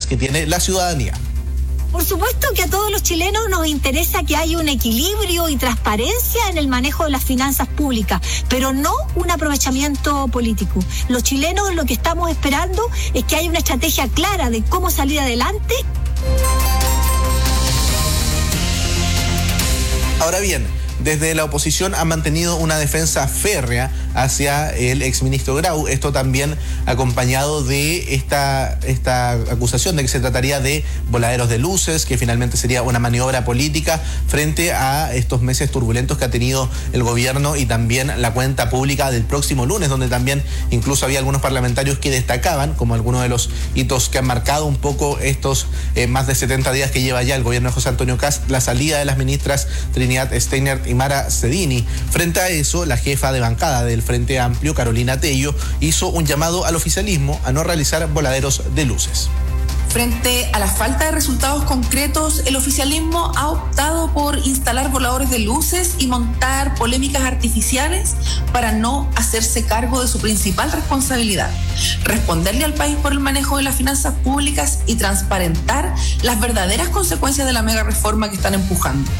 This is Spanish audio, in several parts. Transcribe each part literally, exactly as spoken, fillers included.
que tiene la ciudadanía. Por supuesto que a todos los chilenos nos interesa que haya un equilibrio y transparencia en el manejo de las finanzas públicas, pero no un aprovechamiento político. Los chilenos lo que estamos esperando es que haya una estrategia clara de cómo salir adelante. Ahora bien, desde la oposición han mantenido una defensa férrea hacia el exministro Grau. Esto también acompañado de esta, esta acusación de que se trataría de voladeros de luces, que finalmente sería una maniobra política frente a estos meses turbulentos que ha tenido el gobierno y también la cuenta pública del próximo lunes, donde también incluso había algunos parlamentarios que destacaban como algunos de los hitos que han marcado un poco estos eh, más de setenta días que lleva ya el gobierno de José Antonio Kast, la salida de las ministras Trinidad Steiner y Mara Cedini. Frente a eso, la jefa de bancada del Frente Amplio, Carolina Tello, hizo un llamado al oficialismo a no realizar voladeros de luces. Frente a la falta de resultados concretos, el oficialismo ha optado por instalar voladores de luces y montar polémicas artificiales para no hacerse cargo de su principal responsabilidad: responderle al país por el manejo de las finanzas públicas y transparentar las verdaderas consecuencias de la mega reforma que están empujando.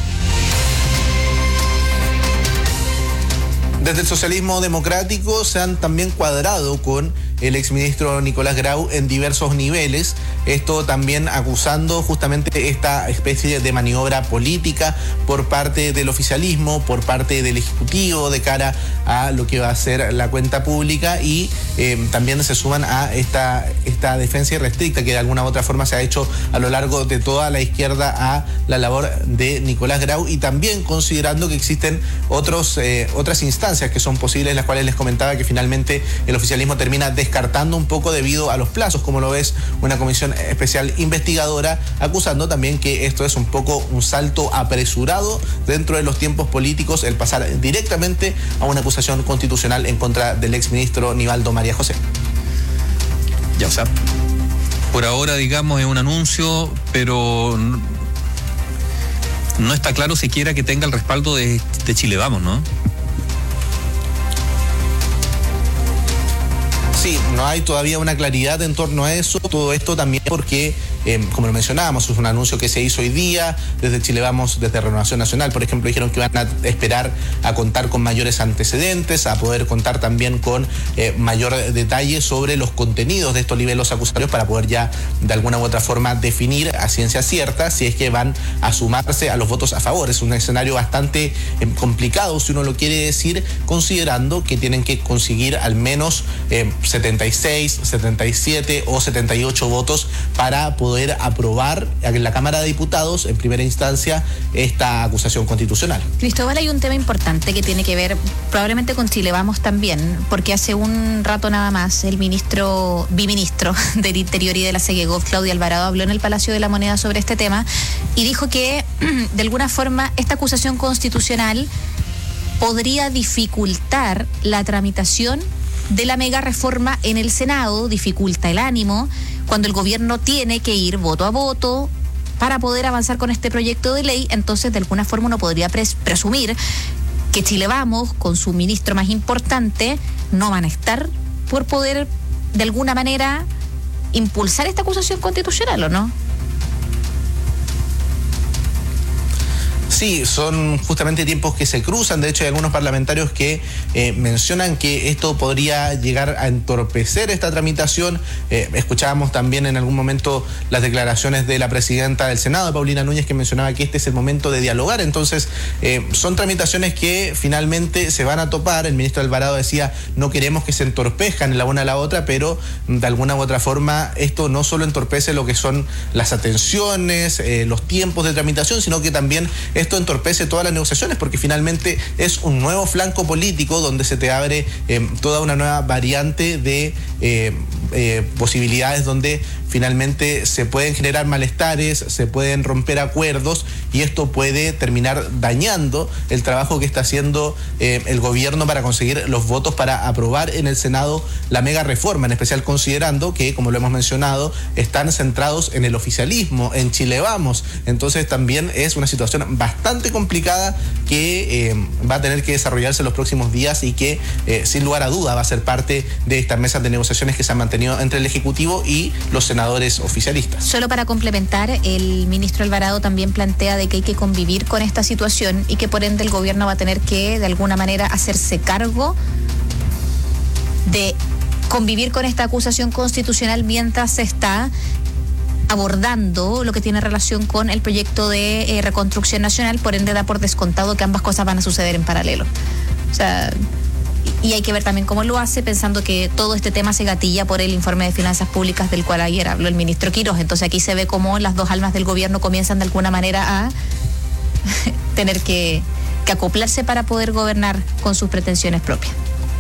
Desde el socialismo democrático se han también cuadrado con el exministro Nicolás Grau en diversos niveles, esto también acusando justamente esta especie de maniobra política por parte del oficialismo, por parte del Ejecutivo de cara a lo que va a ser la cuenta pública, y eh, también se suman a esta, esta defensa irrestricta que de alguna u otra forma se ha hecho a lo largo de toda la izquierda a la labor de Nicolás Grau, y también considerando que existen otros, eh, otras instancias que son posibles, las cuales les comentaba que finalmente el oficialismo termina descartando un poco debido a los plazos, como lo ves una comisión especial investigadora, acusando también que esto es un poco un salto apresurado dentro de los tiempos políticos, el pasar directamente a una acusación constitucional en contra del exministro Nivaldo María José. Ya, o sea, por ahora, digamos, es un anuncio, pero no, no está claro siquiera que tenga el respaldo de, de Chile Vamos, ¿no? Sí, no hay todavía una claridad en torno a eso. Todo esto también porque, eh, como lo mencionábamos, es un anuncio que se hizo hoy día. Desde Chile Vamos, desde Renovación Nacional, por ejemplo, dijeron que van a esperar a contar con mayores antecedentes, a poder contar también con eh, mayor detalle sobre los contenidos de estos libelos acusatorios para poder ya de alguna u otra forma definir a ciencia cierta si es que van a sumarse a los votos a favor. Es un escenario bastante eh, complicado, si uno lo quiere decir, considerando que tienen que conseguir al menos eh, setenta y seis, setenta y siete o setenta y ocho votos para poder aprobar en la Cámara de Diputados en primera instancia esta acusación constitucional. Cristóbal, hay un tema importante que tiene que ver probablemente con Chile Vamos también, porque hace un rato nada más el ministro, biministro del Interior y de la Seguegov, Claudia Alvarado, habló en el Palacio de la Moneda sobre este tema y dijo que de alguna forma esta acusación constitucional podría dificultar la tramitación de la mega reforma en el Senado, dificulta el ánimo cuando el gobierno tiene que ir voto a voto para poder avanzar con este proyecto de ley. Entonces, de alguna forma uno podría pres- presumir que Chile Vamos, con su ministro más importante, no van a estar por poder, de alguna manera, impulsar esta acusación constitucional, ¿o no? Sí, son justamente tiempos que se cruzan. De hecho, hay algunos parlamentarios que eh, mencionan que esto podría llegar a entorpecer esta tramitación. Eh, escuchábamos también en algún momento las declaraciones de la presidenta del Senado, Paulina Núñez, que mencionaba que este es el momento de dialogar. Entonces, eh, son tramitaciones que finalmente se van a topar. El ministro Alvarado decía, no queremos que se entorpezcan la una a la otra, pero de alguna u otra forma esto no solo entorpece lo que son las atenciones, eh, los tiempos de tramitación, sino que también esto entorpece todas las negociaciones, porque finalmente es un nuevo flanco político donde se te abre eh, toda una nueva variante de eh, eh, posibilidades donde finalmente se pueden generar malestares, se pueden romper acuerdos, y esto puede terminar dañando el trabajo que está haciendo eh, el gobierno para conseguir los votos para aprobar en el Senado la mega reforma, en especial considerando que, como lo hemos mencionado, están centrados en el oficialismo, en Chile Vamos. Entonces también es una situación bastante complicada que eh, va a tener que desarrollarse en los próximos días y que eh, sin lugar a duda va a ser parte de estas mesas de negociaciones que se han mantenido entre el Ejecutivo y los senadores senadores oficialistas. Solo para complementar, el ministro Alvarado también plantea de que hay que convivir con esta situación y que por ende el gobierno va a tener que de alguna manera hacerse cargo de convivir con esta acusación constitucional mientras se está abordando lo que tiene relación con el proyecto de eh, reconstrucción nacional, por ende da por descontado que ambas cosas van a suceder en paralelo. O sea, y hay que ver también cómo lo hace, pensando que todo este tema se gatilla por el informe de finanzas públicas del cual ayer habló el ministro Quirós. Entonces aquí se ve cómo las dos almas del gobierno comienzan de alguna manera a tener que, que acoplarse para poder gobernar con sus pretensiones propias.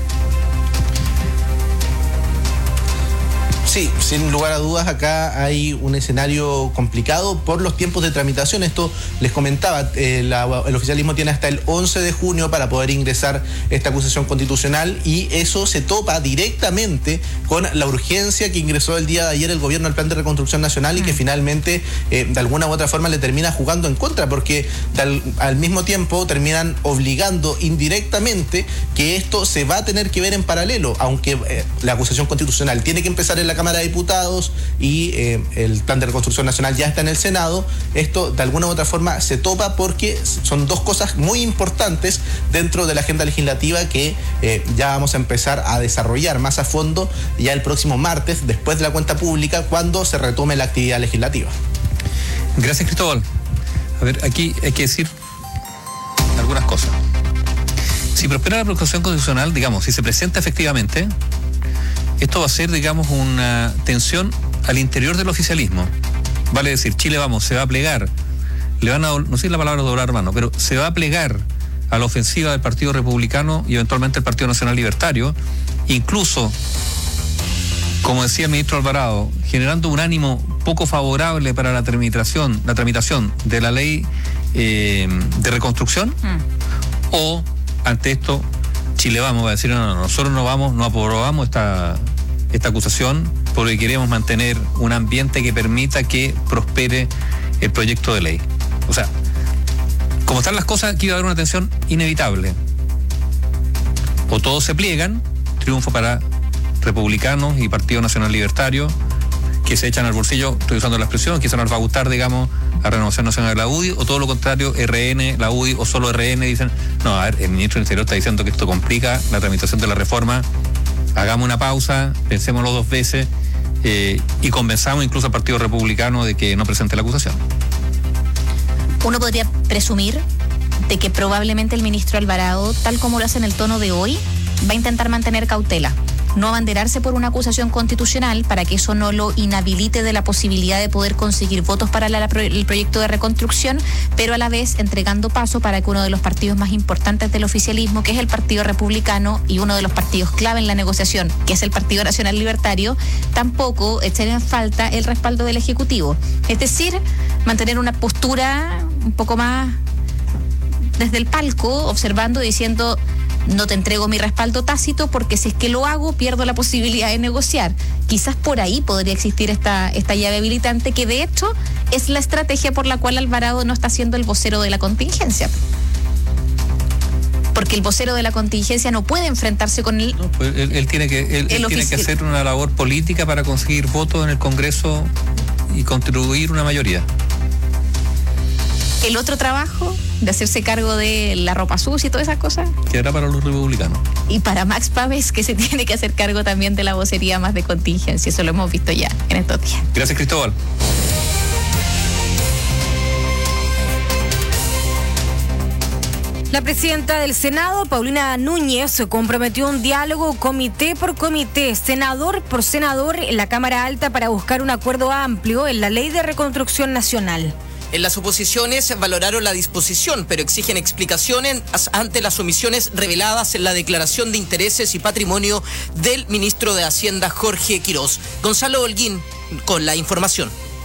Sí, sin lugar a dudas acá hay un escenario complicado por los tiempos de tramitación. Esto les comentaba, eh, la, el oficialismo tiene hasta el once de junio para poder ingresar esta acusación constitucional y eso se topa directamente con la urgencia que ingresó el día de ayer el gobierno al Plan de Reconstrucción Nacional y que finalmente eh, de alguna u otra forma le termina jugando en contra, porque al, al mismo tiempo terminan obligando indirectamente que esto se va a tener que ver en paralelo, aunque eh, la acusación constitucional tiene que empezar en la Cámara de Diputados y eh, el Plan de Reconstrucción Nacional ya está en el Senado. Esto de alguna u otra forma se topa porque son dos cosas muy importantes dentro de la agenda legislativa que eh, ya vamos a empezar a desarrollar más a fondo ya el próximo martes, después de la cuenta pública, cuando se retome la actividad legislativa. Gracias, Cristóbal. A ver, aquí hay que decir algunas cosas. Si prospera la proclamación constitucional, digamos, si se presenta efectivamente, esto va a ser, digamos, una tensión al interior del oficialismo. Vale decir, Chile Vamos se va a plegar, le van a, no sé si la palabra doblar mano, pero se va a plegar a la ofensiva del Partido Republicano y eventualmente el Partido Nacional Libertario, incluso, como decía el ministro Alvarado, generando un ánimo poco favorable para la tramitación, la tramitación de la ley eh, de reconstrucción, mm. o ante esto Chile Vamos va a decir, no, no, nosotros no vamos, no aprobamos esta, esta acusación porque queremos mantener un ambiente que permita que prospere el proyecto de ley. O sea, como están las cosas, aquí va a haber una tensión inevitable. O todos se pliegan, triunfo para republicanos y Partido Nacional Libertario, que se echan al bolsillo, estoy usando la expresión, que eso nos va a gustar, digamos, a Renovación Nacional de la U D I, o todo lo contrario, R N, la U D I o solo R N, dicen, no, a ver, el ministro del Interior está diciendo que esto complica la tramitación de la reforma, hagamos una pausa, pensémoslo dos veces, eh, y convenzamos incluso al Partido Republicano de que no presente la acusación. Uno podría presumir de que probablemente el ministro Alvarado, tal como lo hace en el tono de hoy, va a intentar mantener cautela. No abanderarse por una acusación constitucional para que eso no lo inhabilite de la posibilidad de poder conseguir votos para la, el proyecto de reconstrucción, pero a la vez entregando paso para que uno de los partidos más importantes del oficialismo, que es el Partido Republicano, y uno de los partidos clave en la negociación, que es el Partido Nacional Libertario, tampoco echen en falta el respaldo del Ejecutivo. Es decir, mantener una postura un poco más desde el palco, observando, diciendo: no te entrego mi respaldo tácito porque si es que lo hago pierdo la posibilidad de negociar. Quizás por ahí podría existir esta, esta llave habilitante, que de hecho es la estrategia por la cual Alvarado no está siendo el vocero de la contingencia. Porque el vocero de la contingencia no puede enfrentarse con el... No, pues él, él tiene que, él, él tiene que hacer una labor política para conseguir votos en el Congreso y contribuir una mayoría. El otro trabajo de hacerse cargo de la ropa sucia y todas esas cosas quedará para los republicanos. Y para Max Pávez, que se tiene que hacer cargo también de la vocería más de contingencia. Eso lo hemos visto ya en estos días. Gracias, Cristóbal. La presidenta del Senado, Paulina Núñez, se comprometió a un diálogo comité por comité, senador por senador, en la Cámara Alta para buscar un acuerdo amplio en la Ley de Reconstrucción Nacional. En las oposiciones valoraron la disposición, pero exigen explicaciones ante las omisiones reveladas en la declaración de intereses y patrimonio del ministro de Hacienda, Jorge Quirós. Gonzalo Holguín, con la información.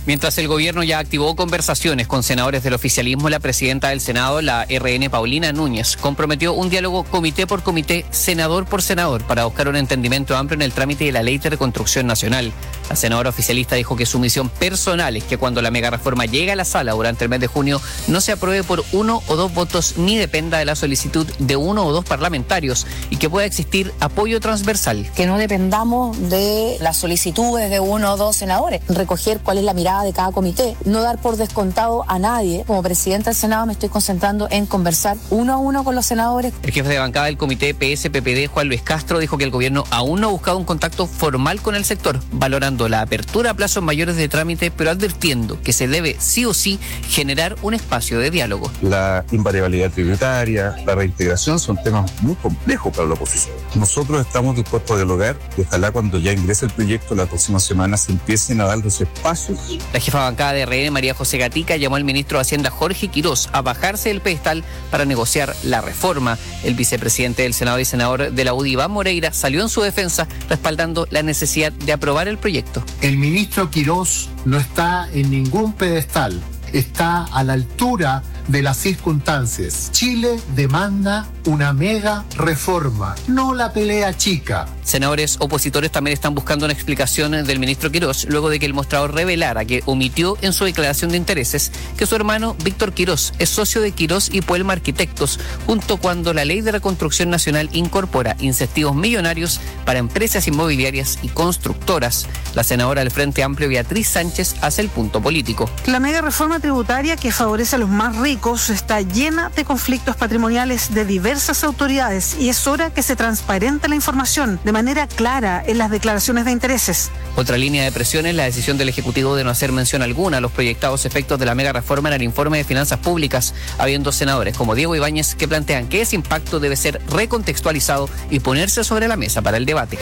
Mientras el gobierno ya activó conversaciones con senadores del oficialismo, la presidenta del Senado, la R N Paulina Núñez, comprometió un diálogo comité por comité, senador por senador, para buscar un entendimiento amplio en el trámite de la Ley de Reconstrucción Nacional. La senadora oficialista dijo que su misión personal es que cuando la mega reforma llegue a la sala durante el mes de junio no se apruebe por uno o dos votos ni dependa de la solicitud de uno o dos parlamentarios y que pueda existir apoyo transversal. Que no dependamos de las solicitudes de uno o dos senadores, recoger cuál es la mirada de cada comité, no dar por descontado a nadie. Como presidenta del Senado me estoy concentrando en conversar uno a uno con los senadores. El jefe de bancada del comité P S P P D, Juan Luis Castro, dijo que el gobierno aún no ha buscado un contacto formal con el sector, valorando la apertura a plazos mayores de trámite, pero advirtiendo que se debe sí o sí generar un espacio de diálogo. La invariabilidad tributaria, la reintegración son temas muy complejos para la oposición. Nosotros estamos dispuestos a dialogar y ojalá cuando ya ingrese el proyecto la próxima semana se empiecen a dar los espacios. La jefa de bancada de R N, María José Gatica, llamó al ministro de Hacienda, Jorge Quirós, a bajarse del pedestal para negociar la reforma. El vicepresidente del Senado y senador de la U D I, Iván Moreira, salió en su defensa respaldando la necesidad de aprobar el proyecto. El ministro Quirós no está en ningún pedestal, está a la altura de las circunstancias. Chile demanda una mega reforma, no la pelea chica. Senadores opositores también están buscando una explicación del ministro Quirós luego de que el mostrador revelara que omitió en su declaración de intereses que su hermano Víctor Quirós es socio de Quirós y Puelma Arquitectos, junto cuando la Ley de Reconstrucción Nacional incorpora incentivos millonarios para empresas inmobiliarias y constructoras. La senadora del Frente Amplio, Beatriz Sánchez, hace el punto político. La mega reforma tributaria que favorece a los más ricos está llena de conflictos patrimoniales de diversas autoridades y es hora que se transparente la información de manera clara en las declaraciones de intereses. Otra línea de presión es la decisión del Ejecutivo de no hacer mención alguna a los proyectados efectos de la mega reforma en el informe de finanzas públicas, habiendo senadores como Diego Ibáñez que plantean que ese impacto debe ser recontextualizado y ponerse sobre la mesa para el debate.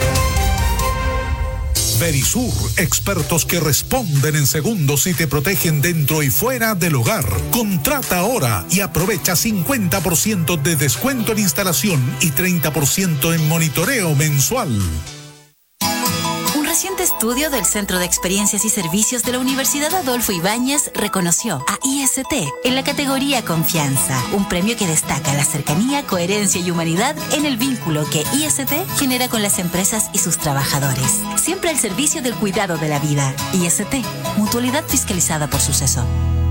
Verisur, expertos que responden en segundos y te protegen dentro y fuera del hogar. Contrata ahora y aprovecha cincuenta por ciento de descuento en instalación y treinta por ciento en monitoreo mensual. Un reciente estudio del Centro de Experiencias y Servicios de la Universidad Adolfo Ibáñez reconoció a I S T en la categoría Confianza, un premio que destaca la cercanía, coherencia y humanidad en el vínculo que I S T genera con las empresas y sus trabajadores. Siempre al servicio del cuidado de la vida. I S T, mutualidad fiscalizada por Suceso.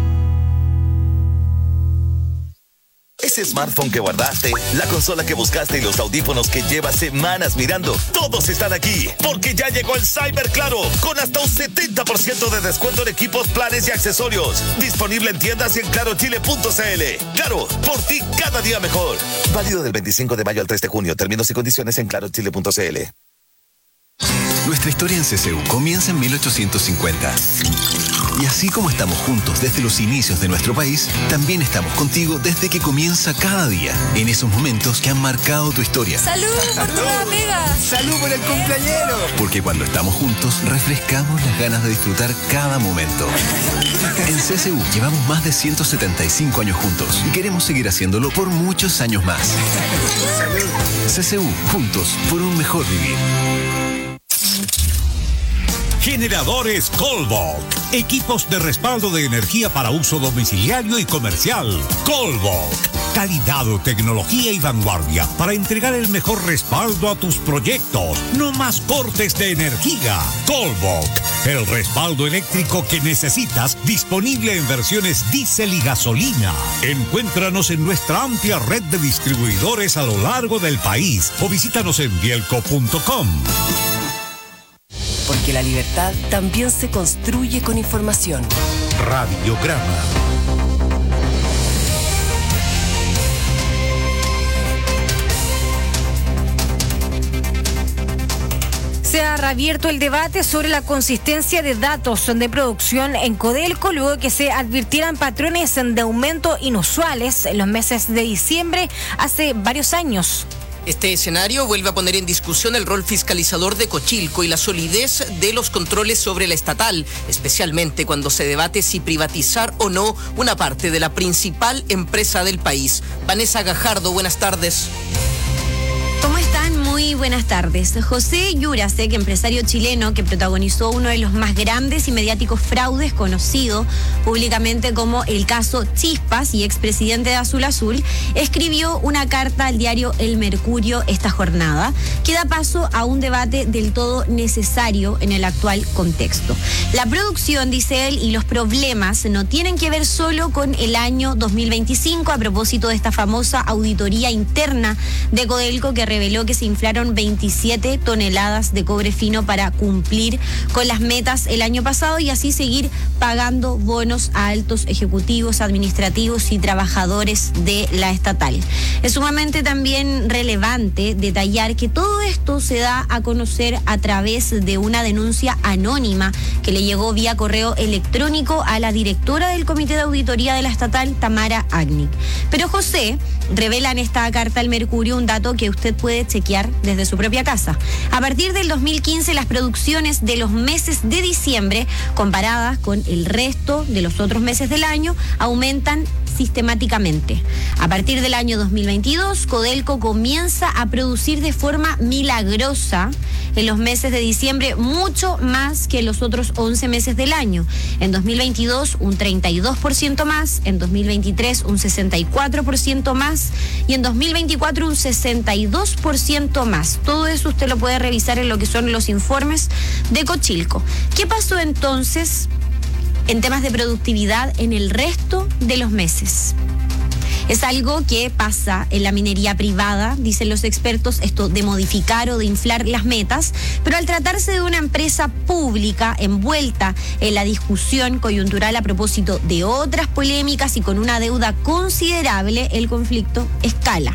Ese smartphone que guardaste, la consola que buscaste y los audífonos que llevas semanas mirando, todos están aquí, porque ya llegó el Cyber Claro, con hasta un setenta por ciento de descuento en equipos, planes y accesorios. Disponible en tiendas y en claro chile punto c l. Claro, por ti cada día mejor. Válido del veinticinco de mayo al tres de junio. Términos y condiciones en claro chile punto c l. Nuestra historia en C C U comienza en mil ochocientos cincuenta. Y así como estamos juntos desde los inicios de nuestro país, también estamos contigo desde que comienza cada día, en esos momentos que han marcado tu historia. ¡Salud por tu amiga! ¡Salud por el cumpleañero! Porque cuando estamos juntos, refrescamos las ganas de disfrutar cada momento. En C C U llevamos más de ciento setenta y cinco años juntos y queremos seguir haciéndolo por muchos años más. ¡Salud! C C U, juntos por un mejor vivir. Generadores Colbok. Equipos de respaldo de energía para uso domiciliario y comercial. Colbok. Calidad, tecnología y vanguardia para entregar el mejor respaldo a tus proyectos. No más cortes de energía. Colbok. El respaldo eléctrico que necesitas, disponible en versiones diésel y gasolina. Encuéntranos en nuestra amplia red de distribuidores a lo largo del país o visítanos en bielco punto com. Porque la libertad también se construye con información. Radiograma. Se ha reabierto el debate sobre la consistencia de datos de producción en Codelco luego de que se advirtieran patrones de aumento inusuales en los meses de diciembre hace varios años. Este escenario vuelve a poner en discusión el rol fiscalizador de Cochilco y la solidez de los controles sobre la estatal, especialmente cuando se debate si privatizar o no una parte de la principal empresa del país. Vanessa Gajardo, buenas tardes. ¿Cómo están? Muy Muy buenas tardes. José Yurasek, empresario chileno que protagonizó uno de los más grandes y mediáticos fraudes, conocido públicamente como el caso Chispas y expresidente de Azul Azul, escribió una carta al diario El Mercurio esta jornada que da paso a un debate del todo necesario en el actual contexto. La producción, dice él, y los problemas no tienen que ver solo con el año dos mil veinticinco a propósito de esta famosa auditoría interna de Codelco que reveló que se inflaron veintisiete toneladas de cobre fino para cumplir con las metas el año pasado y así seguir pagando bonos a altos ejecutivos, administrativos y trabajadores de la estatal. Es sumamente también relevante detallar que todo esto se da a conocer a través de una denuncia anónima que le llegó vía correo electrónico a la directora del Comité de Auditoría de la estatal, Tamara Agnic. Pero José revela en esta carta al Mercurio un dato que usted puede chequear desde su propia casa. A partir del dos mil quince, las producciones de los meses de diciembre, comparadas con el resto de los otros meses del año, aumentan sistemáticamente. A partir del año dos mil veintidós, Codelco comienza a producir de forma milagrosa en los meses de diciembre mucho más que en los otros once meses del año. En dos mil veintidós un treinta y dos por ciento más, en dos mil veintitrés un sesenta y cuatro por ciento más y en dos mil veinticuatro un sesenta y dos por ciento más. Todo eso usted lo puede revisar en lo que son los informes de Cochilco. ¿Qué pasó entonces en temas de productividad en el resto de los meses? Es algo que pasa en la minería privada, dicen los expertos, esto de modificar o de inflar las metas, pero al tratarse de una empresa pública envuelta en la discusión coyuntural a propósito de otras polémicas y con una deuda considerable, el conflicto escala.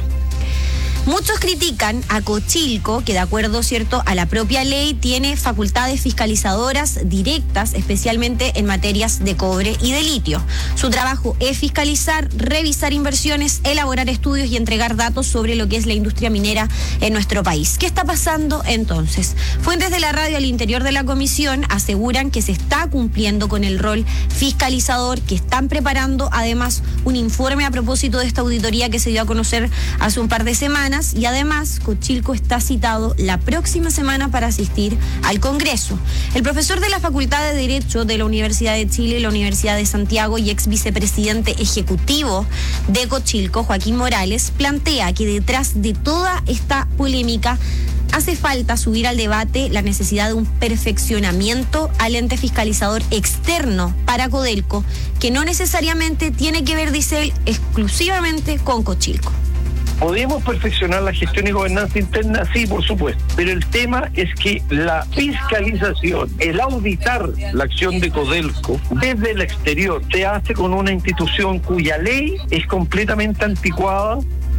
Muchos critican a Cochilco, que de acuerdo, cierto, a la propia ley tiene facultades fiscalizadoras directas, especialmente en materias de cobre y de litio. Su trabajo es fiscalizar, revisar inversiones, elaborar estudios y entregar datos sobre lo que es la industria minera en nuestro país. ¿Qué está pasando entonces? Fuentes de la radio al interior de la comisión aseguran que se está cumpliendo con el rol fiscalizador, que están preparando además un informe a propósito de esta auditoría que se dio a conocer hace un par de semanas. Y además, Cochilco está citado la próxima semana para asistir al Congreso. El profesor de la Facultad de Derecho de la Universidad de Chile y la Universidad de Santiago y ex vicepresidente ejecutivo de Cochilco, Joaquín Morales, plantea que detrás de toda esta polémica hace falta subir al debate la necesidad de un perfeccionamiento al ente fiscalizador externo para Codelco, que no necesariamente tiene que ver, dice él, exclusivamente con Cochilco. ¿Podemos perfeccionar la gestión y gobernanza interna? Sí, por supuesto. Pero el tema es que la fiscalización, el auditar la acción de Codelco desde el exterior, se hace con una institución cuya ley es completamente anticuada.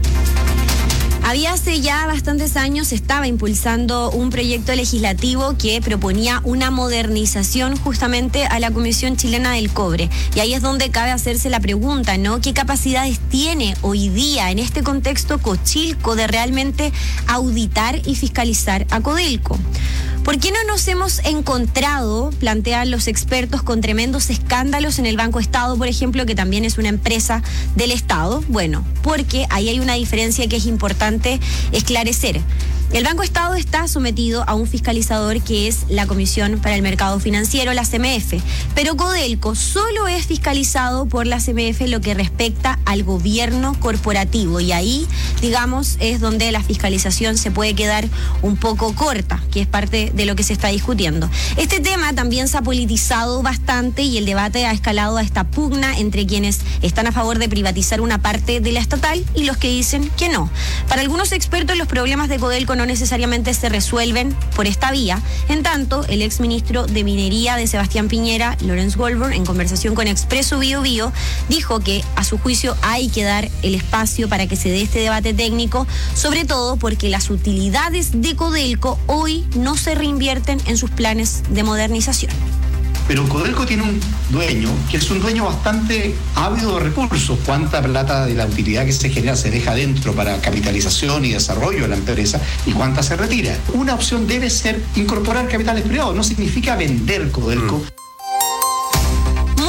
Había hace ya bastantes años, estaba impulsando un proyecto legislativo que proponía una modernización justamente a la Comisión Chilena del Cobre. Y ahí es donde cabe hacerse la pregunta, ¿no? ¿Qué capacidades tiene hoy día en este contexto Cochilco de realmente auditar y fiscalizar a Codelco? ¿Por qué no nos hemos encontrado, plantean los expertos, con tremendos escándalos en el Banco Estado, por ejemplo, que también es una empresa del Estado? Bueno, porque ahí hay una diferencia que es importante esclarecer. El Banco Estado está sometido a un fiscalizador que es la Comisión para el Mercado Financiero, la C M F, pero Codelco solo es fiscalizado por la C M F en lo que respecta al gobierno corporativo y ahí, digamos, es donde la fiscalización se puede quedar un poco corta, que es parte de lo que se está discutiendo. Este tema también se ha politizado bastante y el debate ha escalado a esta pugna entre quienes están a favor de privatizar una parte de la estatal y los que dicen que no. Para algunos expertos, los problemas de Codelco no necesariamente se resuelven por esta vía. En tanto, el exministro de Minería de Sebastián Piñera, Lawrence Goldberg, en conversación con Expreso Bio Bio, dijo que a su juicio hay que dar el espacio para que se dé este debate técnico, sobre todo porque las utilidades de Codelco hoy no se reinvierten en sus planes de modernización. Pero Codelco tiene un dueño que es un dueño bastante ávido de recursos. ¿Cuánta plata de la utilidad que se genera se deja dentro para capitalización y desarrollo de la empresa y cuánta se retira? Una opción debe ser incorporar capitales privados. No significa vender Codelco. Muchos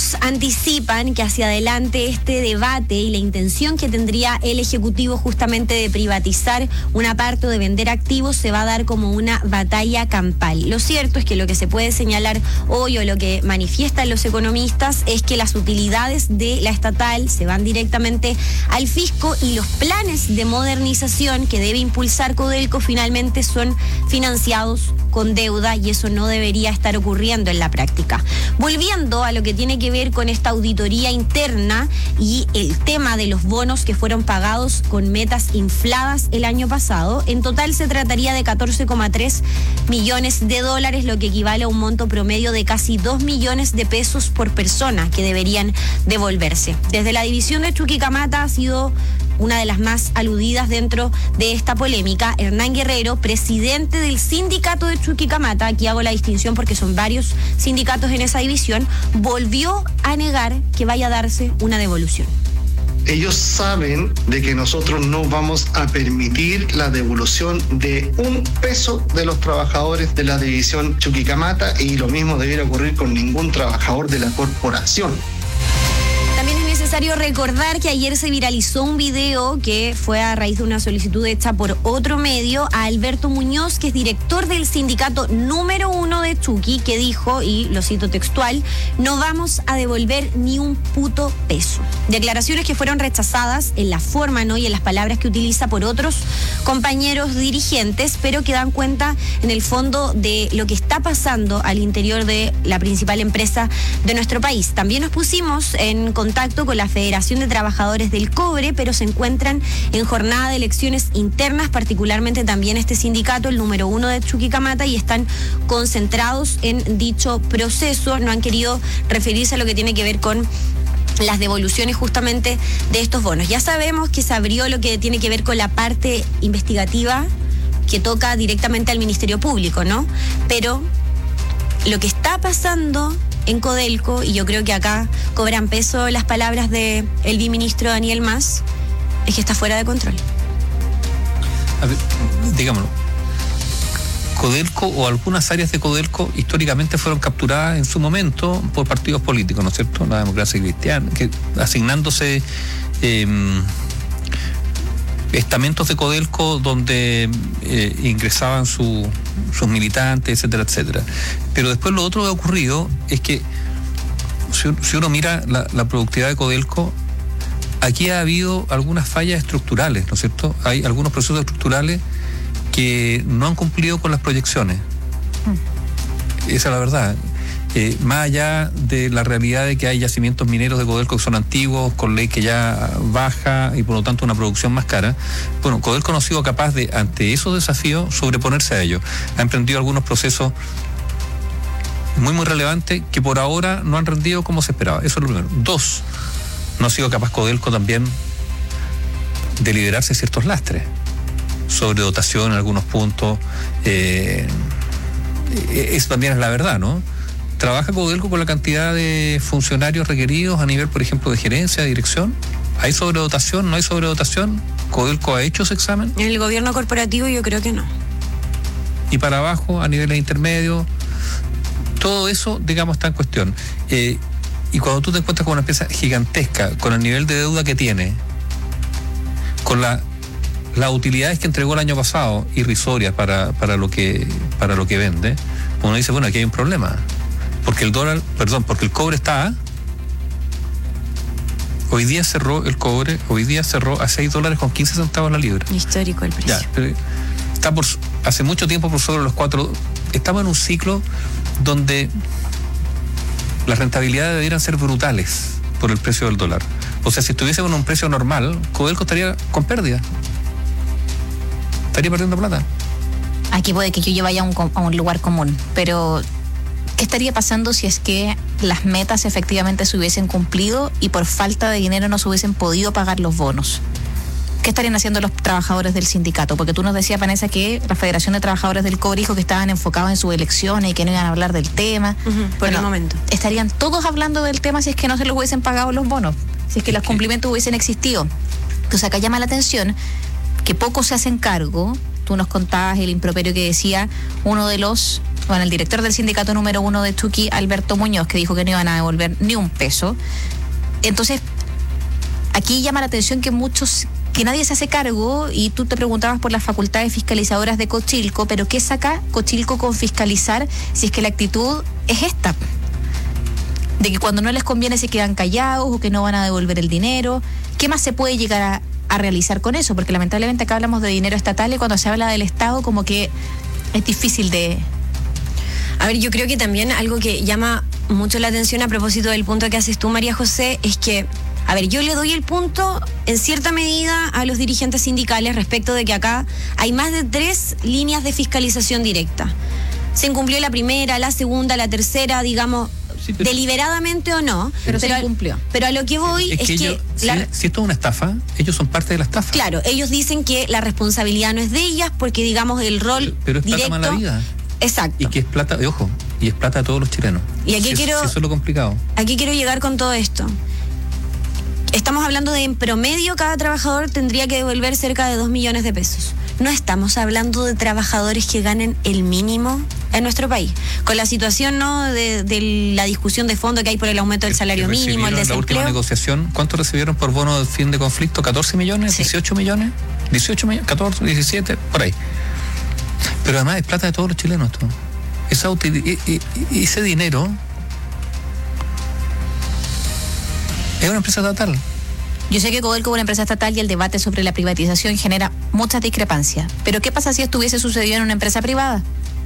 bonos anticipan que hacia adelante este debate y la intención que tendría el Ejecutivo justamente de privatizar una parte o de vender activos se va a dar como una batalla campal. Lo cierto es que lo que se puede señalar hoy o lo que manifiestan los economistas es que las utilidades de la estatal se van directamente al fisco y los planes de modernización que debe impulsar Codelco finalmente son financiados con deuda y eso no debería estar ocurriendo en la práctica. Volviendo a lo que tiene que ver con esta auditoría interna y el tema de los bonos que fueron pagados con metas infladas el año pasado, en total se trataría de catorce coma tres millones de dólares, lo que equivale a un monto promedio de casi dos millones de pesos por persona que deberían devolverse. Desde la división de Chuquicamata ha sido una de las más aludidas dentro de esta polémica. Hernán Guerrero, presidente del sindicato de Chuquicamata, aquí hago la distinción porque son varios sindicatos en esa división, volvió a negar que vaya a darse una devolución. Ellos saben de que nosotros no vamos a permitir la devolución de un peso de los trabajadores de la división Chuquicamata y lo mismo debiera ocurrir con ningún trabajador de la corporación. También es necesario recordar que ayer se viralizó un video que fue a raíz de una solicitud hecha por otro medio a Alberto Muñoz, que es director del sindicato número uno de Chuqui, que dijo, y lo cito textual, no vamos a devolver ni un puto peso. Declaraciones que fueron rechazadas en la forma, ¿no?, y en las palabras que utiliza por otros compañeros dirigentes, pero que dan cuenta en el fondo de lo que está pasando al interior de la principal empresa de nuestro país. También nos pusimos en contacto con la Federación de Trabajadores del Cobre, pero se encuentran en jornada de elecciones internas, particularmente también este sindicato, el número uno de Chuquicamata, y están concentrados en dicho proceso. No han querido referirse a lo que tiene que ver con las devoluciones justamente de estos bonos. Ya sabemos que se abrió lo que tiene que ver con la parte investigativa que toca directamente al Ministerio Público, ¿no? Pero lo que está pasando en Codelco, y yo creo que acá cobran peso las palabras del viceministro Daniel Mas, es que está fuera de control. A ver, digámoslo. Codelco o algunas áreas de Codelco históricamente fueron capturadas en su momento por partidos políticos, ¿no es cierto? La Democracia Cristiana, que asignándose eh, estamentos de Codelco donde eh, ingresaban su, sus militantes, etcétera, etcétera. Pero después lo otro que ha ocurrido es que si, si uno mira la, la productividad de Codelco, aquí ha habido algunas fallas estructurales, ¿no es cierto? Hay algunos procesos estructurales que no han cumplido con las proyecciones. Mm. Esa es la verdad. Eh, más allá de la realidad de que hay yacimientos mineros de Codelco que son antiguos, con ley que ya baja y por lo tanto una producción más cara, bueno, Codelco no ha sido capaz de, ante esos desafíos, sobreponerse a ellos. Ha emprendido algunos procesos muy muy relevantes que por ahora no han rendido como se esperaba. Eso es lo primero. Dos, no ha sido capaz Codelco también de liberarse de ciertos lastres. Sobredotación en algunos puntos. Eh, eso también es la verdad, ¿no? ¿Trabaja Codelco con la cantidad de funcionarios requeridos a nivel, por ejemplo, de gerencia, de dirección? ¿Hay sobredotación? ¿No hay sobredotación? ¿Codelco ha hecho ese examen? En el gobierno corporativo yo creo que no. Y para abajo, a niveles intermedios, todo eso, digamos, está en cuestión. Eh, y cuando tú te encuentras con una empresa gigantesca, con el nivel de deuda que tiene, con la las utilidades que entregó el año pasado, irrisorias para, para lo que para lo que vende, uno dice, bueno, aquí hay un problema. Porque el dólar, perdón, porque el cobre está a, hoy día cerró el cobre, hoy día cerró a seis dólares con quince centavos la libra. Histórico el precio. Ya, pero está por, hace mucho tiempo por sobre los cuatro. Estamos en un ciclo donde las rentabilidades debieran ser brutales por el precio del dólar. O sea, si estuviésemos en un precio normal, Codelco estaría con pérdida. Estaría perdiendo plata. Aquí puede que yo vaya a un, a un lugar común, pero ¿qué estaría pasando si es que las metas efectivamente se hubiesen cumplido y por falta de dinero no se hubiesen podido pagar los bonos? ¿Qué estarían haciendo los trabajadores del sindicato? Porque tú nos decías, Vanessa, que la Federación de Trabajadores del Cobre dijo que estaban enfocados en sus elecciones y que no iban a hablar del tema. Uh-huh, por bueno, el momento. ¿Estarían todos hablando del tema si es que no se les hubiesen pagado los bonos? Si es que los cumplimientos hubiesen existido. Entonces acá llama la atención que pocos se hacen cargo. Tú nos contabas el improperio que decía uno de los bueno, el director del sindicato número uno de Chucky, Alberto Muñoz, que dijo que no iban a devolver ni un peso. Entonces, aquí llama la atención que muchos, que nadie se hace cargo, y tú te preguntabas por las facultades fiscalizadoras de Cochilco, pero ¿qué saca Cochilco con fiscalizar si es que la actitud es esta? De que cuando no les conviene se quedan callados o que no van a devolver el dinero. ¿Qué más se puede llegar a, a realizar con eso? Porque lamentablemente acá hablamos de dinero estatal y cuando se habla del Estado como que es difícil de... A ver, yo creo que también algo que llama mucho la atención a propósito del punto que haces tú, María José, es que, a ver, yo le doy el punto en cierta medida a los dirigentes sindicales respecto de que acá hay más de tres líneas de fiscalización directa. Se incumplió la primera, la segunda, la tercera, digamos... Sí, pero, deliberadamente o no, pero, pero se cumplió. Pero a lo que voy es, es que, que ellos, la, si, si esto es una estafa, ellos son parte de la estafa. Claro, ellos dicen que la responsabilidad no es de ellas porque digamos el rol pero, pero es directo, plata mala vida. Exacto. Y que es plata, de ojo, y es plata de todos los chilenos. Y aquí si quiero eso, si eso es lo complicado. Aquí quiero llegar con todo esto. Estamos hablando de en promedio cada trabajador tendría que devolver cerca de dos millones de pesos. No estamos hablando de trabajadores que ganen el mínimo en nuestro país. Con la situación, ¿no?, de, de la discusión de fondo que hay por el aumento del salario mínimo, el desempleo. En la última negociación, ¿cuánto recibieron por bono de fin de conflicto? ¿catorce millones? Sí. ¿dieciocho millones? ¿dieciocho millones? ¿catorce? ¿diecisiete? Por ahí. Pero además es plata de todos los chilenos esto. Esa util- y, y, ese dinero es una empresa estatal. Yo sé que Codelco es una empresa estatal y el debate sobre la privatización genera muchas discrepancias. Pero ¿qué pasa si esto hubiese sucedido en una empresa privada?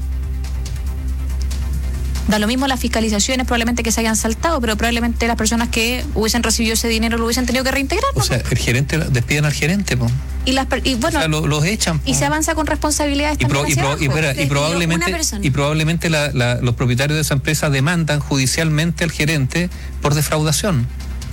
Da lo mismo las fiscalizaciones, probablemente que se hayan saltado, pero probablemente las personas que hubiesen recibido ese dinero lo hubiesen tenido que reintegrar. O sea, el gerente, despiden al gerente, po. Y, las, y bueno, o sea, lo, los echan, po. Y se avanza con responsabilidades y, pro, y, pro, y, espera, y probablemente, y probablemente la, la, los propietarios de esa empresa demandan judicialmente al gerente por defraudación.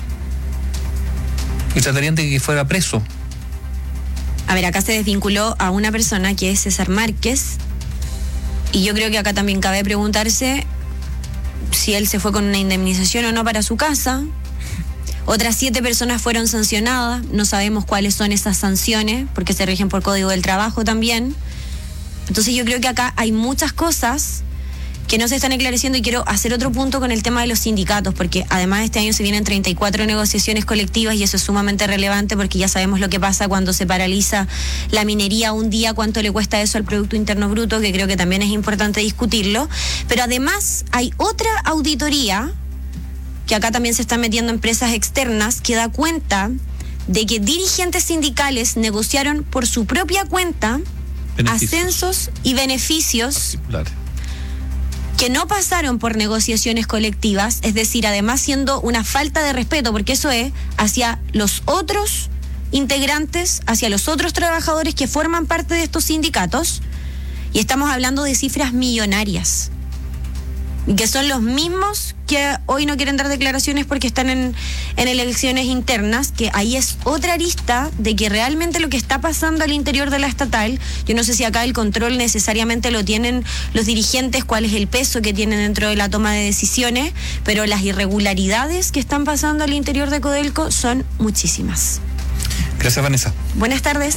Y tratarían de que fuera preso. A ver, acá se desvinculó a una persona que es César Márquez, y yo creo que acá también cabe preguntarse si él se fue con una indemnización o no para su casa. Otras siete personas fueron sancionadas, no sabemos cuáles son esas sanciones, porque se rigen por Código del Trabajo también. Entonces yo creo que acá hay muchas cosas que no se están esclareciendo, y quiero hacer otro punto con el tema de los sindicatos, porque además este año se vienen treinta y cuatro negociaciones colectivas y eso es sumamente relevante porque ya sabemos lo que pasa cuando se paraliza la minería un día, cuánto le cuesta eso al Producto Interno Bruto, que creo que también es importante discutirlo. Pero además hay otra auditoría, que acá también se están metiendo empresas externas, que da cuenta de que dirigentes sindicales negociaron por su propia cuenta beneficios. Ascensos y beneficios que no pasaron por negociaciones colectivas, es decir, además siendo una falta de respeto, porque eso es hacia los otros integrantes, hacia los otros trabajadores que forman parte de estos sindicatos, y estamos hablando de cifras millonarias, y que son los mismos que hoy no quieren dar declaraciones porque están en, en elecciones internas, que ahí es otra arista de que realmente lo que está pasando al interior de la estatal, yo no sé si acá el control necesariamente lo tienen los dirigentes, cuál es el peso que tienen dentro de la toma de decisiones, pero las irregularidades que están pasando al interior de Codelco son muchísimas. Gracias, Vanessa. Buenas tardes.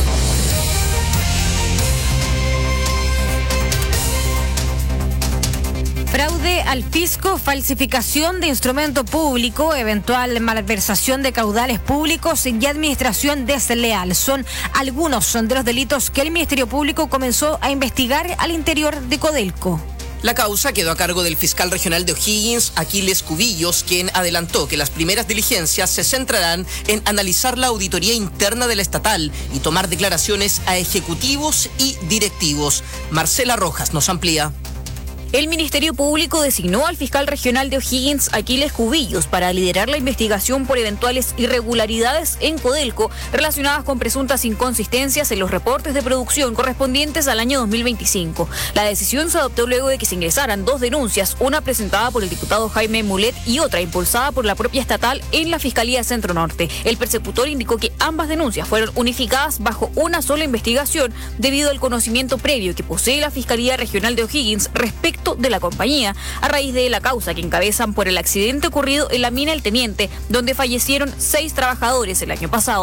Fraude al fisco, falsificación de instrumento público, eventual malversación de caudales públicos y administración desleal. Son algunos de los delitos que el Ministerio Público comenzó a investigar al interior de Codelco. La causa quedó a cargo del fiscal regional de O'Higgins, Aquiles Cubillos, quien adelantó que las primeras diligencias se centrarán en analizar la auditoría interna de la estatal y tomar declaraciones a ejecutivos y directivos. Marcela Rojas nos amplía. El Ministerio Público designó al fiscal regional de O'Higgins, Aquiles Cubillos, para liderar la investigación por eventuales irregularidades en Codelco relacionadas con presuntas inconsistencias en los reportes de producción correspondientes al año dos mil veinticinco. La decisión se adoptó luego de que se ingresaran dos denuncias, una presentada por el diputado Jaime Mulet y otra impulsada por la propia estatal en la Fiscalía Centro Norte. El persecutor indicó que ambas denuncias fueron unificadas bajo una sola investigación debido al conocimiento previo que posee la Fiscalía Regional de O'Higgins respecto de la compañía, a raíz de la causa que encabezan por el accidente ocurrido en la mina El Teniente, donde fallecieron seis trabajadores el año pasado.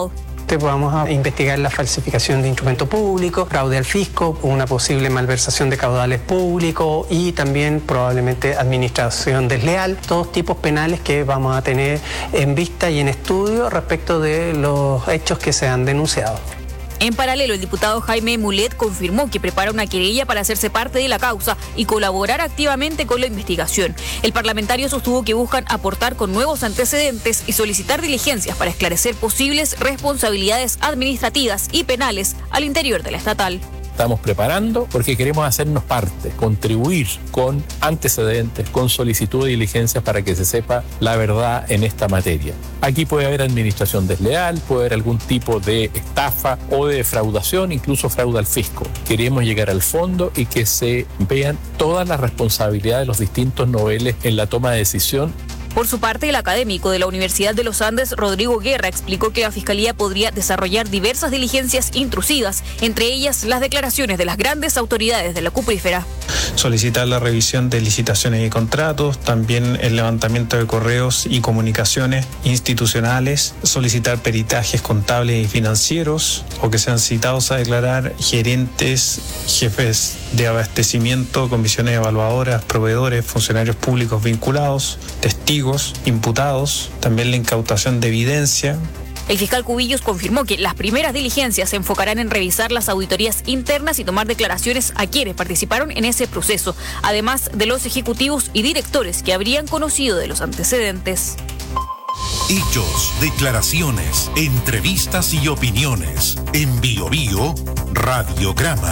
ajuste vamos a investigar la falsificación de instrumento público, fraude al fisco, una posible malversación de caudales públicos y también probablemente administración desleal, todos tipos penales que vamos a tener en vista y en estudio respecto de los hechos que se han denunciado. En paralelo, el diputado Jaime Mulet confirmó que prepara una querella para hacerse parte de la causa y colaborar activamente con la investigación. El parlamentario sostuvo que buscan aportar con nuevos antecedentes y solicitar diligencias para esclarecer posibles responsabilidades administrativas y penales al interior de la estatal. Estamos preparando porque queremos hacernos parte, contribuir con antecedentes, con solicitud de diligencias para que se sepa la verdad en esta materia. Aquí puede haber administración desleal, puede haber algún tipo de estafa o de defraudación, incluso fraude al fisco. Queremos llegar al fondo y que se vean todas las responsabilidades de los distintos niveles en la toma de decisión. Por su parte, el académico de la Universidad de los Andes, Rodrigo Guerra, explicó que la Fiscalía podría desarrollar diversas diligencias intrusivas, entre ellas las declaraciones de las grandes autoridades de la cuprífera. Solicitar la revisión de licitaciones y contratos, también el levantamiento de correos y comunicaciones institucionales, solicitar peritajes contables y financieros, o que sean citados a declarar gerentes, jefes de abastecimiento, comisiones evaluadoras, proveedores, funcionarios públicos vinculados, testigos, imputados, también la incautación de evidencia. El fiscal Cubillos confirmó que las primeras diligencias se enfocarán en revisar las auditorías internas y tomar declaraciones a quienes participaron en ese proceso, además de los ejecutivos y directores que habrían conocido de los antecedentes. Hechos, declaraciones, entrevistas y opiniones. En Bio Bio, Radiograma.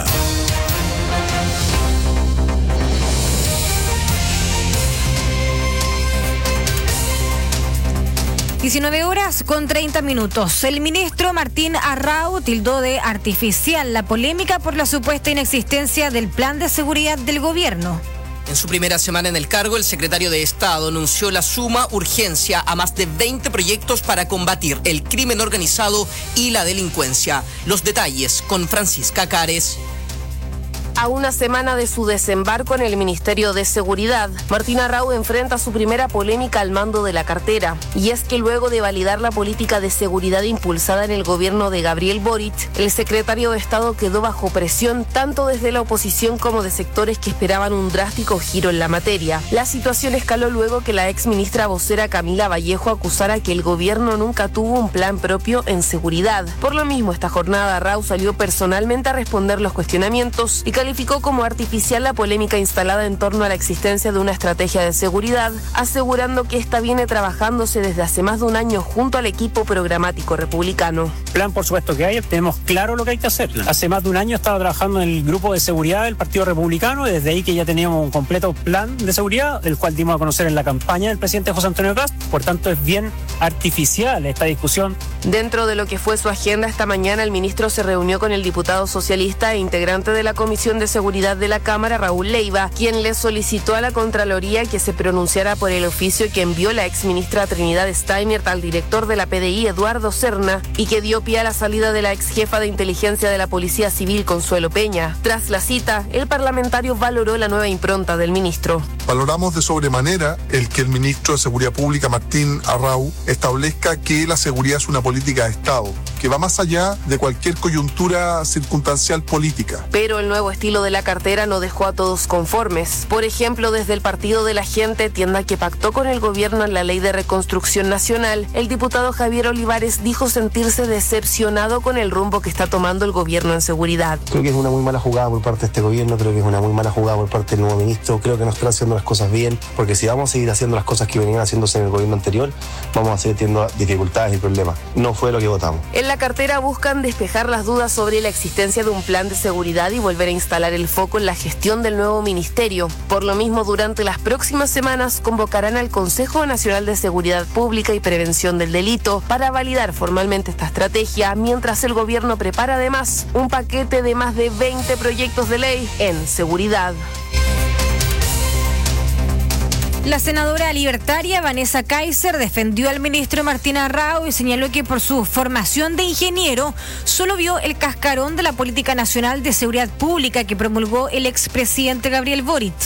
diecinueve horas con treinta minutos. El ministro Martín Arrau tildó de artificial la polémica por la supuesta inexistencia del plan de seguridad del gobierno. En su primera semana en el cargo, el secretario de Estado anunció la suma urgencia a más de veinte proyectos para combatir el crimen organizado y la delincuencia. Los detalles con Francisca Cares. A una semana de su desembarco en el Ministerio de Seguridad, Martín Arrau enfrenta su primera polémica al mando de la cartera. Y es que luego de validar la política de seguridad impulsada en el gobierno de Gabriel Boric, el secretario de Estado quedó bajo presión tanto desde la oposición como de sectores que esperaban un drástico giro en la materia. La situación escaló luego que la ex ministra vocera Camila Vallejo acusara que el gobierno nunca tuvo un plan propio en seguridad. Por lo mismo, esta jornada Arrau salió personalmente a responder los cuestionamientos y calificó como artificial la polémica instalada en torno a la existencia de una estrategia de seguridad, asegurando que esta viene trabajándose desde hace más de un año junto al equipo programático republicano. Plan, por supuesto que hay, tenemos claro lo que hay que hacer. Hace más de un año estaba trabajando en el grupo de seguridad del Partido Republicano, desde ahí que ya teníamos un completo plan de seguridad, el cual dimos a conocer en la campaña del presidente José Antonio Kast. Por tanto, es bien artificial esta discusión. Dentro de lo que fue su agenda esta mañana, el ministro se reunió con el diputado socialista e integrante de la Comisión de Seguridad de la Cámara, Raúl Leiva, quien le solicitó a la Contraloría que se pronunciara por el oficio que envió la exministra Trinidad Steinert al director de la P D I, Eduardo Serna, y que dio pie a la salida de la ex jefa de inteligencia de la Policía Civil, Consuelo Peña. Tras la cita, el parlamentario valoró la nueva impronta del ministro. Valoramos de sobremanera el que el ministro de Seguridad Pública, Martín Arrau, establezca que la seguridad es una política de Estado, que va más allá de cualquier coyuntura circunstancial política. Pero el nuevo estilo de la cartera no dejó a todos conformes. Por ejemplo, desde el Partido de la Gente, tienda que pactó con el gobierno en la Ley de Reconstrucción Nacional, el diputado Javier Olivares dijo sentirse decepcionado con el rumbo que está tomando el gobierno en seguridad. Creo que es una muy mala jugada por parte de este gobierno, creo que es una muy mala jugada por parte del nuevo ministro, creo que no están haciendo las cosas bien, porque si vamos a seguir haciendo las cosas que venían haciéndose en el gobierno anterior, vamos a seguir teniendo dificultades y problemas. No fue lo que votamos. En la cartera buscan despejar las dudas sobre la existencia de un plan de seguridad y volver a instalar el foco en la gestión del nuevo ministerio. Por lo mismo, durante las próximas semanas convocarán al Consejo Nacional de Seguridad Pública y Prevención del Delito para validar formalmente esta estrategia, mientras el gobierno prepara además un paquete de más de veinte proyectos de ley en seguridad. La senadora libertaria Vanessa Kaiser defendió al ministro Martín Arrau y señaló que por su formación de ingeniero solo vio el cascarón de la Política Nacional de Seguridad Pública que promulgó el expresidente Gabriel Boric.